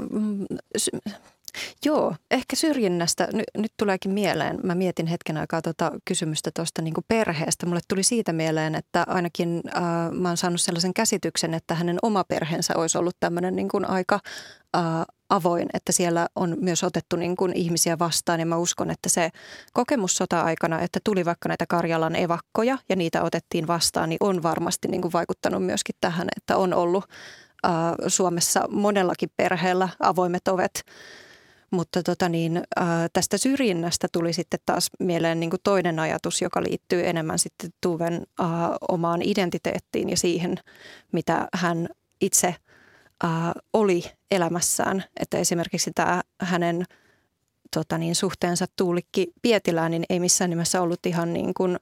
ehkä syrjinnästä. Nyt tuleekin mieleen. Mä mietin hetken aikaa kysymystä tuosta niin kuin perheestä. Mulle tuli siitä mieleen, että ainakin mä oon saanut sellaisen käsityksen, että hänen oma perheensä olisi ollut tämmöinen niin kuin aika avoin, että siellä on myös otettu niin kuin ihmisiä vastaan. Ja mä uskon, että se kokemus sota-aikana, että tuli vaikka näitä Karjalan evakkoja ja niitä otettiin vastaan, niin on varmasti niin kuin vaikuttanut myöskin tähän, että on ollut Suomessa monellakin perheellä avoimet ovet. Mutta tästä syrjinnästä tuli sitten taas mieleen niin kuin toinen ajatus, joka liittyy enemmän sitten Tuven omaan identiteettiin ja siihen, mitä hän itse oli elämässään. Että esimerkiksi tämä hänen suhteensa Tuulikki Pietilään niin ei missään nimessä ollut ihan niin kuin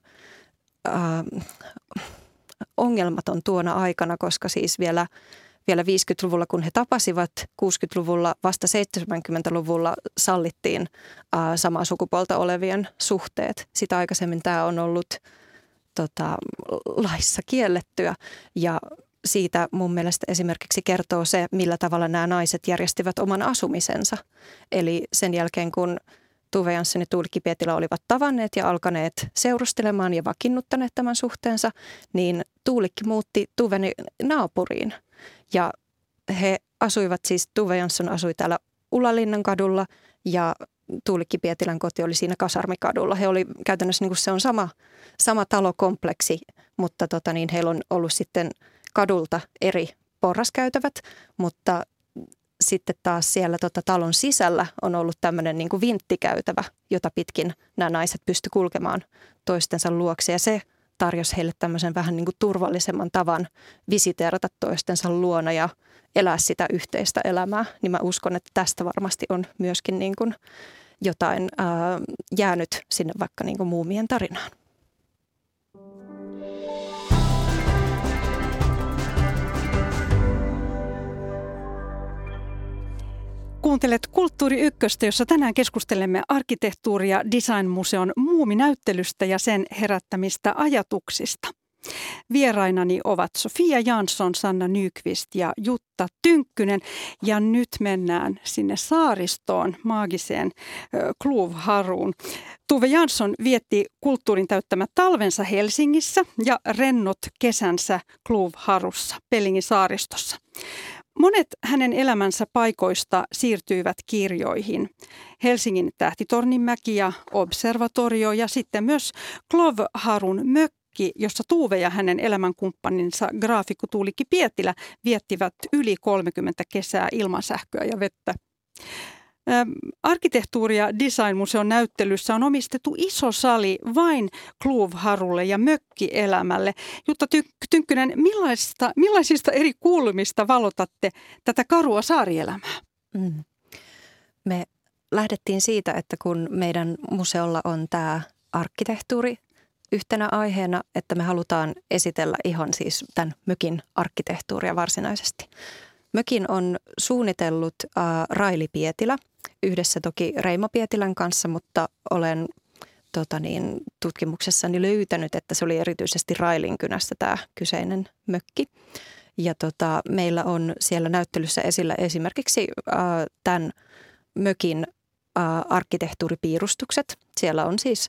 ongelmaton tuona aikana, koska siis vielä 50-luvulla, kun he tapasivat, 60-luvulla, vasta 70-luvulla sallittiin samaa sukupuolta olevien suhteet. Sitä aikaisemmin tämä on ollut laissa kiellettyä, ja siitä mun mielestä esimerkiksi kertoo se, millä tavalla nämä naiset järjestivät oman asumisensa. Eli sen jälkeen, kun Tove Jansson ja Tuulikki Pietilä olivat tavanneet ja alkaneet seurustelemaan ja vakiinnuttaneet tämän suhteensa, niin Tuulikki muutti Tuven naapuriin. Ja he asuivat siis, Tove Jansson asui täällä Ulalinnan kadulla ja Tuulikki Pietilän koti oli siinä Kasarmikadulla. He oli käytännössä, niin kuin se on sama talokompleksi, mutta heillä on ollut sitten kadulta eri porraskäytävät, mutta sitten taas siellä talon sisällä on ollut tämmöinen niin kuin vinttikäytävä, jota pitkin nämä naiset pysty kulkemaan toistensa luokse, ja se tarjosi heille tämmöisen vähän niin kuin turvallisemman tavan visiteerata toistensa luona ja elää sitä yhteistä elämää. Niin mä uskon, että tästä varmasti on myöskin niin kuin jotain jäänyt sinne vaikka niin kuin muumien tarinaan. Kuuntelet Kulttuuri Ykköstä, jossa tänään keskustelemme arkkitehtuuri- ja designmuseon muuminäyttelystä ja sen herättämistä ajatuksista. Vierainani ovat Sofia Jansson, Sanna Nyqvist ja Jutta Tynkkynen. Ja nyt mennään sinne saaristoon, maagiseen Kluvharuun. Tuve Jansson vietti kulttuurin täyttämät talvensa Helsingissä ja rennot kesänsä Kluvharussa, Pellingin saaristossa. Monet hänen elämänsä paikoista siirtyivät kirjoihin. Helsingin Tähtitorninmäki ja Observatorio ja sitten myös Kluvharun mökki, jossa Tuve ja hänen elämänkumppaninsa graafikko Tuulikki Pietilä viettivät yli 30 kesää ilman sähköä ja vettä. Arkkitehtuuri- ja designmuseon näyttelyssä on omistettu iso sali vain Kluvharulle ja mökkielämälle. Jutta Tynkkynen, millaisista eri kulmista valotatte tätä karua saarielämää? Me lähdettiin siitä, että kun meidän museolla on tämä arkkitehtuuri yhtenä aiheena, että me halutaan esitellä ihan siis tämän mökin arkkitehtuuria varsinaisesti. Mökin on suunnitellut Raili Pietilä, yhdessä toki Reimo Pietilän kanssa, mutta olen tutkimuksessani löytänyt, että se oli erityisesti Railinkynässä tämä kyseinen mökki. Ja meillä on siellä näyttelyssä esillä esimerkiksi tämän mökin arkkitehtuuripiirustukset. Siellä on siis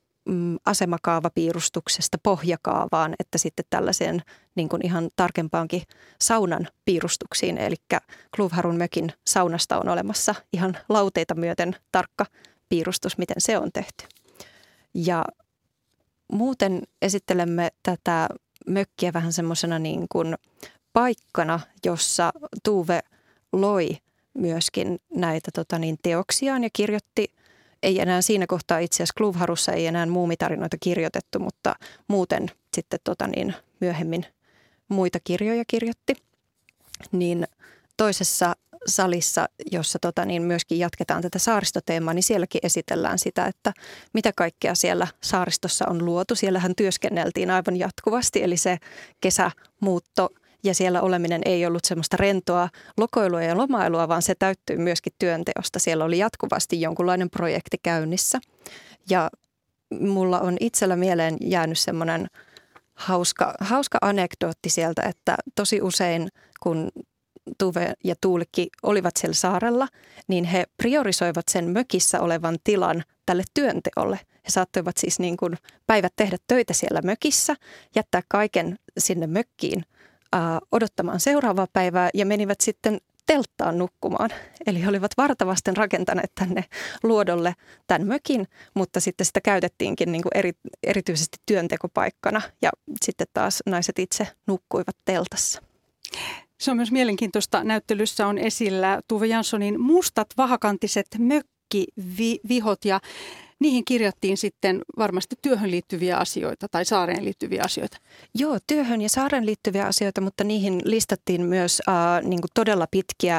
asemakaavapiirustuksesta pohjakaavaan, että sitten tällaiseen niin kuin ihan tarkempaankin saunan piirustuksiin. Eli Kluvharun mökin saunasta on olemassa ihan lauteita myöten tarkka piirustus, miten se on tehty. Ja muuten esittelemme tätä mökkiä vähän semmoisena niin kuin paikkana, jossa Tuve loi myöskin näitä teoksiaan ja kirjoitti. Ei enää siinä kohtaa itse asiassa Kluvharussa ei enää muumitarinoita kirjoitettu, mutta muuten sitten myöhemmin muita kirjoja kirjoitti. Niin toisessa salissa, jossa myöskin jatketaan tätä saaristoteemaa, niin sielläkin esitellään sitä, että mitä kaikkea siellä saaristossa on luotu. Siellähän työskenneltiin aivan jatkuvasti, eli se kesämuutto ja siellä oleminen ei ollut semmoista rentoa lokoilua ja lomailua, vaan se täyttyi myöskin työnteosta. Siellä oli jatkuvasti jonkunlainen projekti käynnissä. Ja mulla on itsellä mieleen jäänyt semmoinen hauska anekdootti sieltä, että tosi usein kun Tuve ja Tuulikki olivat siellä saarella, niin he priorisoivat sen mökissä olevan tilan tälle työnteolle. He saattoivat siis niin kuin päivät tehdä töitä siellä mökissä, jättää kaiken sinne mökkiin odottamaan seuraavaa päivää ja menivät sitten telttaan nukkumaan. Eli olivat vartavasten rakentaneet tänne luodolle tämän mökin, mutta sitten sitä käytettiinkin niin kuin erityisesti työntekopaikkana ja sitten taas naiset itse nukkuivat teltassa. Se on myös mielenkiintoista. Näyttelyssä on esillä Tuve Janssonin mustat vahakantiset mökkivihot ja niihin kirjattiin sitten varmasti työhön liittyviä asioita tai saareen liittyviä asioita. Joo, työhön ja saareen liittyviä asioita, mutta niihin listattiin myös niin kuin todella pitkiä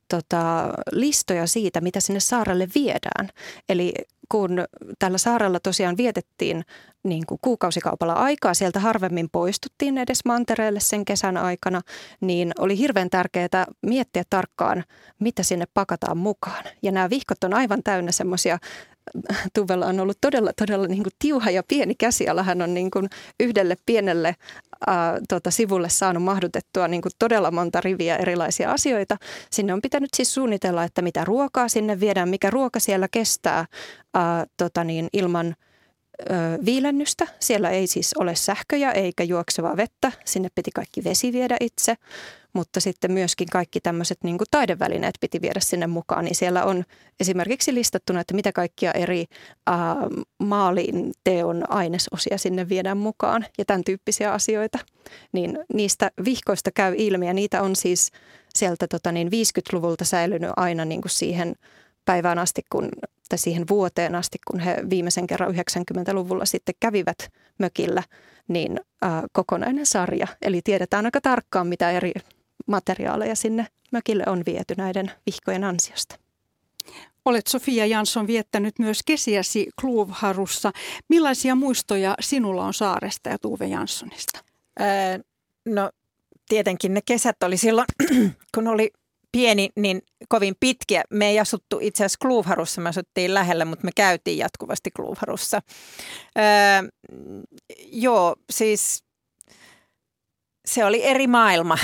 listoja siitä, mitä sinne saarelle viedään. Eli kun tällä saarella tosiaan vietettiin niin kuin kuukausikaupalla aikaa, sieltä harvemmin poistuttiin edes mantereelle sen kesän aikana, niin oli hirveän tärkeää miettiä tarkkaan, mitä sinne pakataan mukaan. Ja nämä vihkot on aivan täynnä semmoisia. Tuvella on ollut todella niin kuin tiuha ja pieni käsiala. Hän on niin kuin yhdelle pienelle sivulle saanut mahdutettua niin kuin todella monta riviä erilaisia asioita. Sinne on pitänyt siis suunnitella, että mitä ruokaa sinne viedään, mikä ruoka siellä kestää ilman viilennystä. Siellä ei siis ole sähköjä eikä juoksevaa vettä. Sinne piti kaikki vesi viedä itse, mutta sitten myöskin kaikki tämmöiset niin kuin taidevälineet piti viedä sinne mukaan. Niin siellä on esimerkiksi listattuna, että mitä kaikkia eri maalin teon ainesosia sinne viedään mukaan ja tämän tyyppisiä asioita. Niin niistä vihkoista käy ilmi ja niitä on siis sieltä 50-luvulta säilynyt aina niin kuin siihen päivään asti, tai siihen vuoteen asti, kun he viimeisen kerran 90-luvulla sitten kävivät mökillä, niin kokonainen sarja. Eli tiedetään aika tarkkaan, mitä eri materiaaleja sinne mökille on viety näiden vihkojen ansiosta. Olet Sofia Jansson viettänyt myös kesiäsi Kluvharussa. Millaisia muistoja sinulla on saaresta ja Tuve Janssonista? No tietenkin ne kesät oli silloin, kun oli pieni, niin kovin pitkiä. Me ei asuttu itse asiassa Kluvharussa, me asuttiin lähellä, mutta me käytiin jatkuvasti Kluvharussa. Joo, siis se oli eri maailma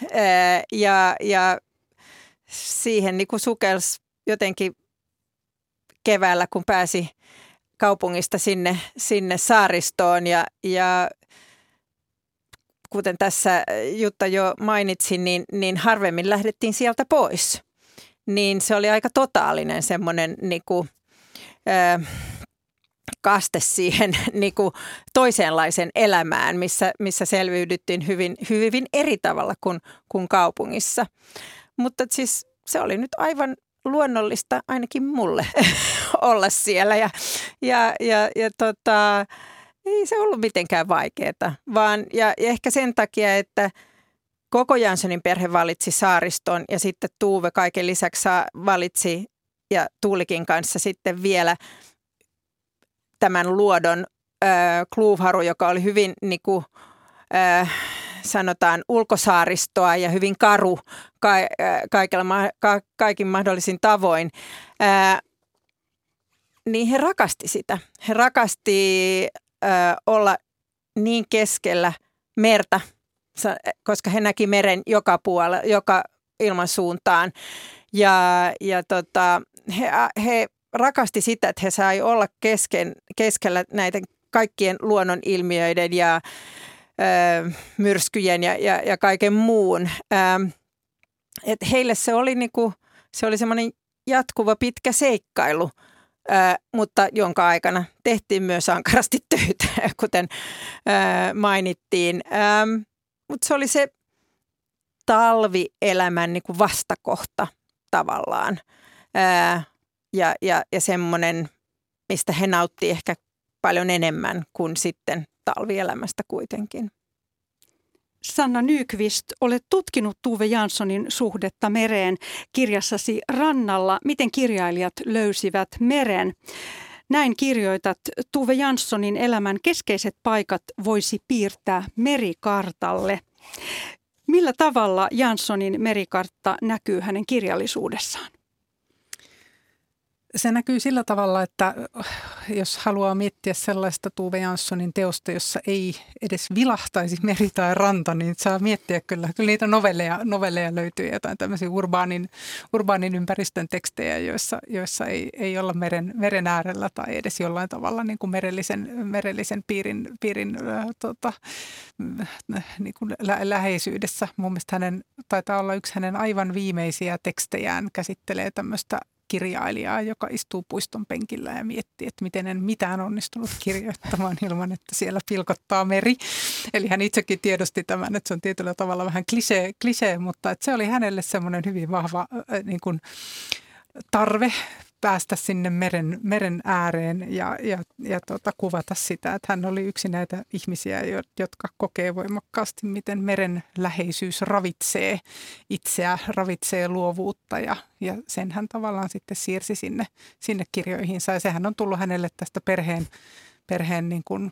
ja siihen niin kuin sukelsi jotenkin keväällä, kun pääsi kaupungista sinne saaristoon ja kuten tässä Jutta jo mainitsi, niin harvemmin lähdettiin sieltä pois. Niin se oli aika totaalinen semmoinen niinku, kaste siihen niinku toisenlaisen elämään, missä selviydyttiin hyvin eri tavalla kuin kaupungissa. Mutta siis se oli nyt aivan luonnollista ainakin mulle olla siellä ja ei se ollut mitenkään vaikeaa, vaan ja ehkä sen takia, että koko Janssonin perhe valitsi saariston ja sitten Tuve kaiken lisäksi valitsi ja Tuulikin kanssa sitten vielä tämän luodon Kluvharu, joka oli hyvin niin kuin, sanotaan ulkosaaristoa ja hyvin karu kaikin mahdollisin tavoin. Niin he rakasti sitä. He rakasti olla niin keskellä merta, koska he näki meren joka puolella, joka ilmansuuntaan. He rakasti sitä, että he sai olla keskellä näitä kaikkien luonnonilmiöiden ja myrskyjen ja kaiken muun. Et heille se oli semmoinen jatkuva pitkä seikkailu. Mutta jonka aikana tehtiin myös ankarasti töitä, kuten mainittiin. Mutta se oli se talvielämän niin kuin vastakohta tavallaan ja semmoinen, mistä he nauttivat ehkä paljon enemmän kuin sitten talvielämästä kuitenkin. Sanna Nyqvist, olet tutkinut Tuve Janssonin suhdetta mereen kirjassasi Rannalla, miten kirjailijat löysivät meren. Näin kirjoitat, Tuve Janssonin elämän keskeiset paikat voisi piirtää merikartalle. Millä tavalla Janssonin merikartta näkyy hänen kirjallisuudessaan? Se näkyy sillä tavalla, että jos haluaa miettiä sellaista Tuve Janssonin teosta, jossa ei edes vilahtaisi meri tai ranta, niin saa miettiä kyllä niitä novelleja löytyy jotain tämmöisiä urbaanin ympäristön tekstejä, joissa ei olla meren äärellä tai edes jollain tavalla niin kuin merellisen piirin niin kuin läheisyydessä. Mun mielestä taitaa olla yksi hänen aivan viimeisiä tekstejään käsittelee tämmöistä kirjailijaa, joka istuu puiston penkillä ja miettii, että miten en mitään onnistunut kirjoittamaan ilman, että siellä pilkottaa meri. Eli hän itsekin tiedosti tämän, että se on tietyllä tavalla vähän klisee, mutta että se oli hänelle semmoinen hyvin vahva niin kuin tarve päästä sinne meren ääreen ja kuvata sitä, että hän oli yksi näitä ihmisiä, jotka kokee voimakkaasti, miten meren läheisyys ravitsee itseä, ravitsee luovuutta ja sen hän tavallaan sitten siirsi sinne kirjoihinsa. Ja sehän on tullut hänelle tästä perheen niin kuin,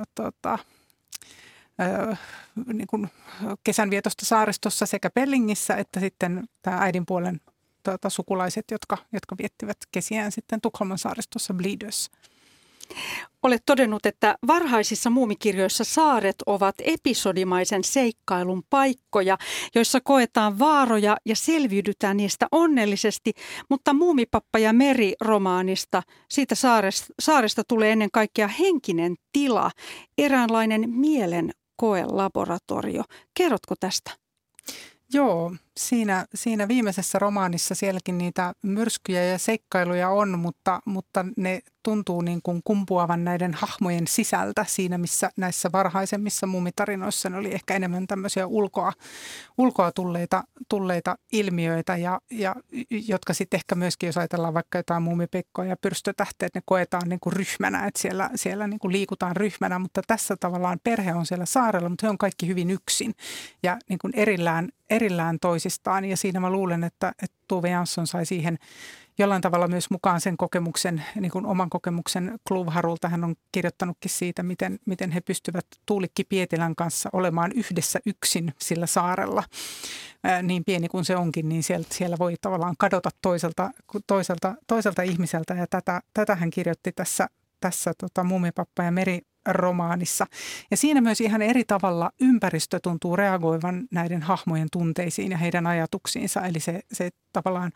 niin kuin kesänvietosta saaristossa sekä Pellingissä että sitten tämä äidinpuolen sukulaiset, jotka viettivät kesiään sitten Tukholman saaristossa Blidössä. Olet todennut, että varhaisissa muumikirjoissa saaret ovat episodimaisen seikkailun paikkoja, joissa koetaan vaaroja ja selviydytään niistä onnellisesti, mutta Muumipappa ja meri-romaanista, siitä saaresta tulee ennen kaikkea henkinen tila, eräänlainen mielen koelaboratorio. Kerrotko tästä? Joo, siinä viimeisessä romaanissa sielläkin niitä myrskyjä ja seikkailuja on, mutta ne tuntuu niin kuin kumpuavan näiden hahmojen sisältä siinä, missä näissä varhaisemmissa muumitarinoissa ne oli ehkä enemmän tämmöisiä ulkoa tulleita ilmiöitä, ja jotka sitten ehkä myöskin, jos ajatellaan vaikka jotain Muumipekkoa ja Pyrstötähteet, ne koetaan niin kuin ryhmänä, että siellä niin kuin liikutaan ryhmänä, mutta tässä tavallaan perhe on siellä saarella, mutta he on kaikki hyvin yksin ja niin kuin erillään toisistaan. toisistaan. Ja siinä mä luulen, että Tove Jansson sai siihen jollain tavalla myös mukaan sen kokemuksen, niin kuin oman kokemuksen Kluvharulta. Hän on kirjoittanutkin siitä, miten he pystyvät Tuulikki Pietilän kanssa olemaan yhdessä yksin sillä saarella. Niin pieni kuin se onkin, niin siellä voi tavallaan kadota toiselta ihmiseltä. Ja tätä hän kirjoitti tässä Muumipappa ja Meri -romaanissa. Ja siinä myös ihan eri tavalla ympäristö tuntuu reagoivan näiden hahmojen tunteisiin ja heidän ajatuksiinsa. Eli se tavallaan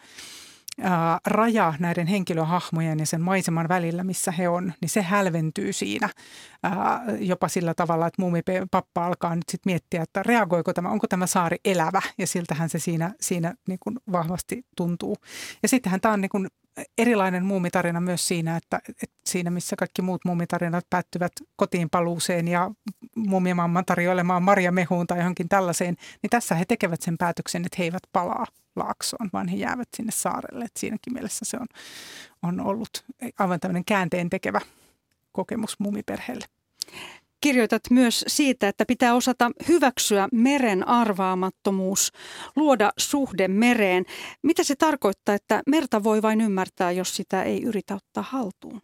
raja näiden henkilöhahmojen ja sen maiseman välillä, missä he on, niin se hälventyy siinä jopa sillä tavalla, että Muumipappa alkaa nyt sitten miettiä, että reagoiko tämä, onko tämä saari elävä, ja siltähän se siinä niin kuin vahvasti tuntuu. Ja sittenhän tämä on niin kuin erilainen muumitarina myös siinä, että siinä missä kaikki muut muumitarinat päättyvät kotiin paluuseen ja muumimamman tarjoilemaan marjamehuun tai johonkin tällaiseen, niin tässä he tekevät sen päätöksen, että he eivät palaa Laaksoon, vaan he jäävät sinne saarelle. Et siinäkin mielessä se on ollut aivan tämmöinen käänteen tekevä kokemus muumiperheelle. Kirjoitat myös siitä, että pitää osata hyväksyä meren arvaamattomuus, luoda suhde mereen. Mitä se tarkoittaa, että merta voi vain ymmärtää, jos sitä ei yritä ottaa haltuun?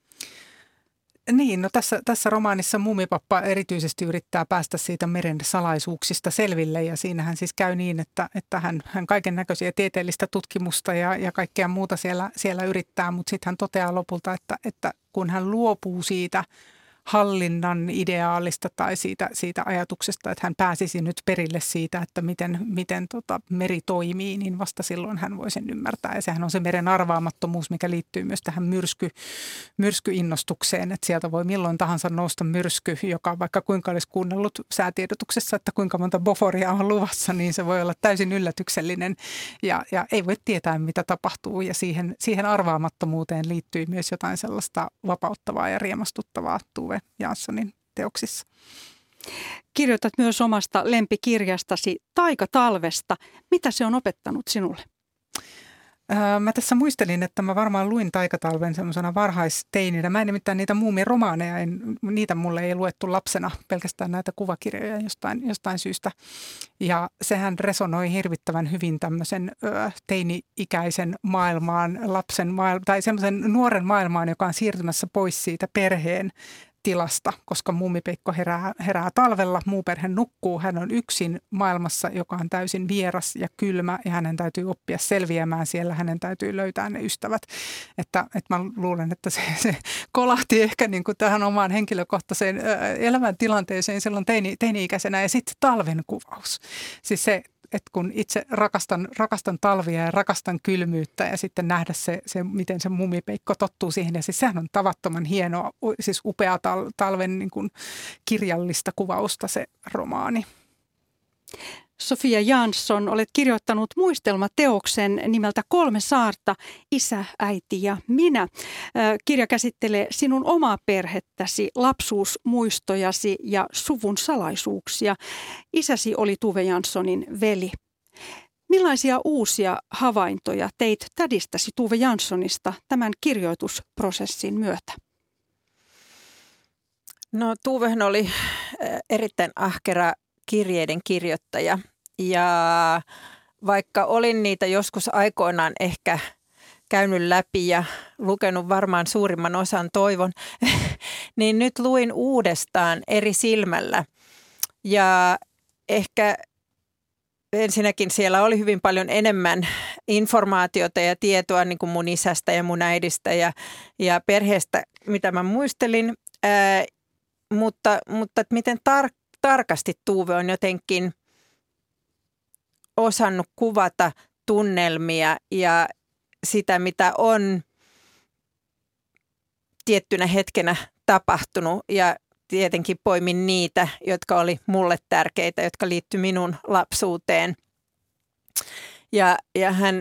Niin, no tässä romaanissa Muumipappa erityisesti yrittää päästä siitä meren salaisuuksista selville, ja siinähän siis käy niin, että hän kaiken näköisiä tieteellistä tutkimusta ja kaikkea muuta siellä yrittää, mutta sitten hän toteaa lopulta, että kun hän luopuu siitä hallinnan ideaalista tai siitä ajatuksesta, että hän pääsisi nyt perille siitä, että miten meri toimii, niin vasta silloin hän voi sen ymmärtää. Ja sehän on se meren arvaamattomuus, mikä liittyy myös tähän myrskyinnostukseen, että sieltä voi milloin tahansa nousta myrsky, joka vaikka kuinka olisi kuunnellut säätiedotuksessa, että kuinka monta Boforia on luvassa, niin se voi olla täysin yllätyksellinen ja ei voi tietää, mitä tapahtuu. Ja siihen arvaamattomuuteen liittyy myös jotain sellaista vapauttavaa ja riemastuttavaa Tove Janssonin teoksissa. Kirjoitat myös omasta lempikirjastasi Taikatalvesta. Mitä se on opettanut sinulle? Mä tässä muistelin, että mä varmaan luin Taikatalven semmoisena varhaisteininä. Mä en nimittäin niitä muumiromaaneja, niitä mulle ei luettu lapsena, pelkästään näitä kuvakirjoja jostain syystä. Ja sehän resonoi hirvittävän hyvin tämmöisen teini-ikäisen maailmaan, tai semmoisen nuoren maailmaan, joka on siirtymässä pois siitä perheen tilasta, koska muumipeikko herää talvella, muu perhe nukkuu, hän on yksin maailmassa, joka on täysin vieras ja kylmä, ja hänen täytyy oppia selviämään siellä, hänen täytyy löytää ne ystävät. Että mä luulen, että se kolahti ehkä niin kuin tähän omaan henkilökohtaiseen elämäntilanteeseen silloin teini-ikäisenä, ja sitten talven kuvaus. Siis se, että kun itse rakastan talvia ja rakastan kylmyyttä ja sitten nähdä se miten se muumipeikko tottuu siihen. Ja siis sehän on tavattoman hienoa, siis upea talven niin kuin kirjallista kuvausta se romaani. Sofia Jansson, olet kirjoittanut muistelmateoksen nimeltä 3 saarta, Isä, äiti ja minä. Kirja käsittelee sinun omaa perhettäsi, lapsuusmuistojasi ja suvun salaisuuksia. Isäsi oli Tove Janssonin veli. Millaisia uusia havaintoja teit tädistäsi Tove Janssonista tämän kirjoitusprosessin myötä? No Tuvehan oli erittäin ahkera kirjeiden kirjoittaja, ja vaikka olin niitä joskus aikoinaan ehkä käynyt läpi ja lukenut varmaan suurimman osan, toivon, niin nyt luin uudestaan eri silmällä. Ja ehkä ensinnäkin siellä oli hyvin paljon enemmän informaatiota ja tietoa niin kuin mun isästä ja mun äidistä ja perheestä, mitä mä muistelin, mutta että miten tarkasti Tuve on jotenkin osannut kuvata tunnelmia ja sitä, mitä on tiettynä hetkenä tapahtunut, ja tietenkin poimin niitä, jotka oli mulle tärkeitä, jotka liittyi minun lapsuuteen. Ja hän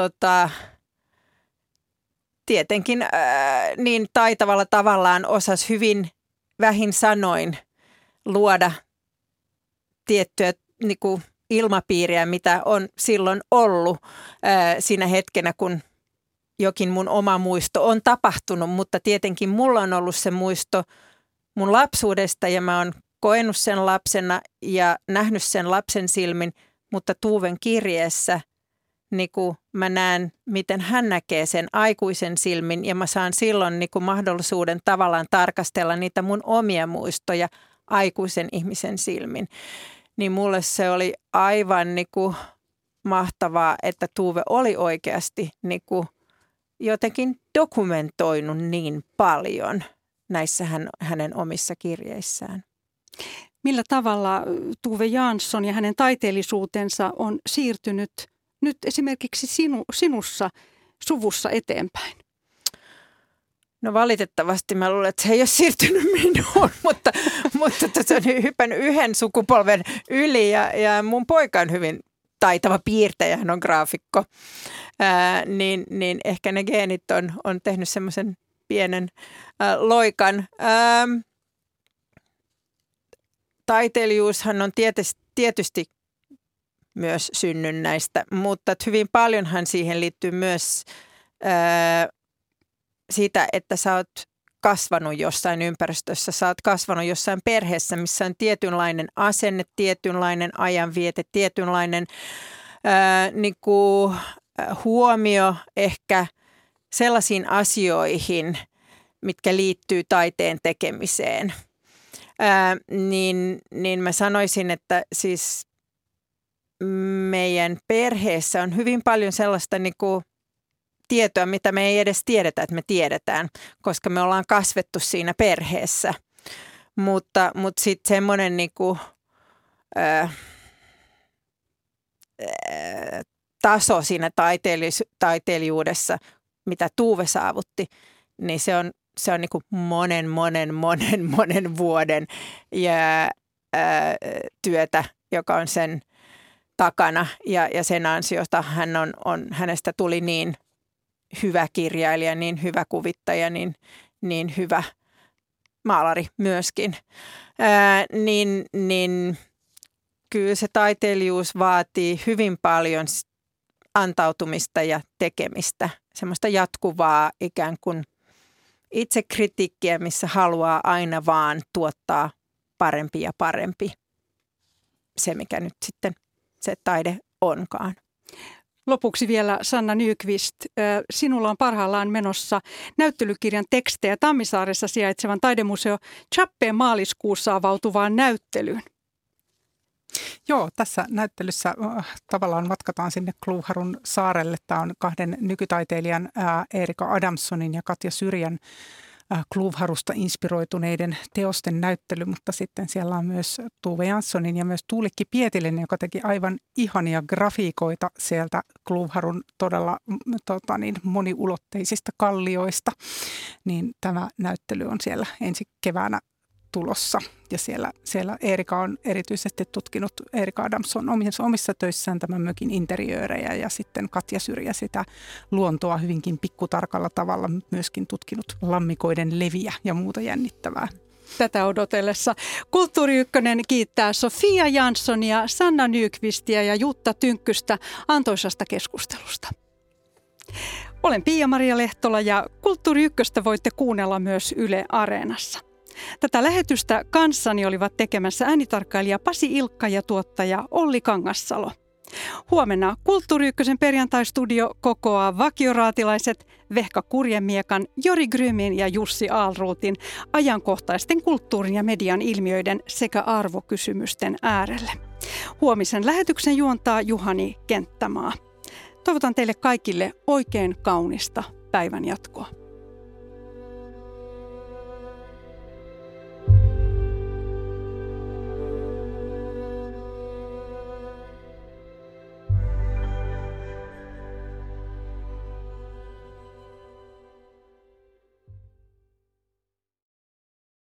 tietenkin niin taitavalla tavallaan osasi hyvin vähin sanoin luoda tiettyä niin kuin ilmapiiriä, mitä on silloin ollut siinä hetkenä, kun jokin mun oma muisto on tapahtunut, mutta tietenkin mulla on ollut se muisto mun lapsuudesta ja mä oon koenut sen lapsena ja nähnyt sen lapsen silmin, mutta Tuven kirjeessä niin kuin mä näen, miten hän näkee sen aikuisen silmin ja mä saan silloin niin kuin mahdollisuuden tavallaan tarkastella niitä mun omia muistoja aikuisen ihmisen silmin. Niin mulle se oli aivan niin kuin mahtavaa, että Tuve oli oikeasti niin kuin jotenkin dokumentoinut niin paljon näissä hänen omissa kirjeissään. Millä tavalla Tove Jansson ja hänen taiteellisuutensa on siirtynyt nyt esimerkiksi sinussa suvussa eteenpäin? No valitettavasti mä luulen, että se ei ole siirtynyt minuun, mutta se on hypännyt yhden sukupolven yli ja mun poika on hyvin taitava piirtäjä, hän on graafikko, niin ehkä ne geenit on tehnyt semmoisen pienen loikan. Taiteilijuushan on tietysti myös synnynnäistä, mutta hyvin paljonhan siihen liittyy myös siitä, että sä oot kasvanut jossain ympäristössä, sä oot kasvanut jossain perheessä, missä on tietynlainen asenne, tietynlainen ajanviete, tietynlainen huomio ehkä sellaisiin asioihin, mitkä liittyy taiteen tekemiseen. Niin mä sanoisin, että siis meidän perheessä on hyvin paljon sellaista tietoa, mitä me ei edes tiedetä, että me tiedetään, koska me ollaan kasvettu siinä perheessä. Mutta sitten semmoinen taso siinä taiteilijuudessa, mitä Tuve saavutti, niin se on monen vuoden työtä, joka on sen takana ja sen ansiosta hänestä tuli niin hyvä kirjailija, niin hyvä kuvittaja, niin hyvä maalari myöskin. Niin kyllä se taiteilijuus vaatii hyvin paljon antautumista ja tekemistä, semmoista jatkuvaa ikään kuin itsekritiikkiä, missä haluaa aina vaan tuottaa parempi ja parempi se, mikä nyt sitten se taide onkaan. Lopuksi vielä Sanna Nyqvist, sinulla on parhaillaan menossa näyttelykirjan tekstejä Tammisaaressa sijaitsevan taidemuseo Chappeen maaliskuussa avautuvaan näyttelyyn. Joo, tässä näyttelyssä tavallaan matkataan sinne Kluvharun saarelle. Tämä on kahden nykytaiteilijan Erika Adamssonin ja Katja Syrjän Kluvharusta inspiroituneiden teosten näyttely, mutta sitten siellä on myös Tove Janssonin ja myös Tuulikki Pietilinen, joka teki aivan ihania grafiikoita sieltä Kluvharun todella moniulotteisista kallioista. Niin tämä näyttely on siellä ensi keväänä tulossa. Ja siellä Erika on erityisesti tutkinut, Erika Adamsson omissa töissään tämän mökin interiöörejä ja sitten Katja Syrjä sitä luontoa hyvinkin pikkutarkalla tavalla myöskin tutkinut lammikoiden leviä ja muuta jännittävää. Tätä odotellessa Kulttuuri Ykkönen kiittää Sofia Janssonia, Sanna Nyqvistia ja Jutta Tynkkystä antoisasta keskustelusta. Olen Pia-Maria Lehtola ja Kulttuuri Ykköstä voitte kuunnella myös Yle Areenassa. Tätä lähetystä kanssani olivat tekemässä äänitarkkailija Pasi Ilkka ja tuottaja Olli Kangassalo. Huomenna Kulttuuri Ykkösen perjantaistudio kokoaa vakioraatilaiset Vehka Kurjemiekan, Jori Grymin ja Jussi Aalruutin ajankohtaisten kulttuurin ja median ilmiöiden sekä arvokysymysten äärelle. Huomisen lähetyksen juontaa Juhani Kenttämaa. Toivotan teille kaikille oikein kaunista päivän jatkoa.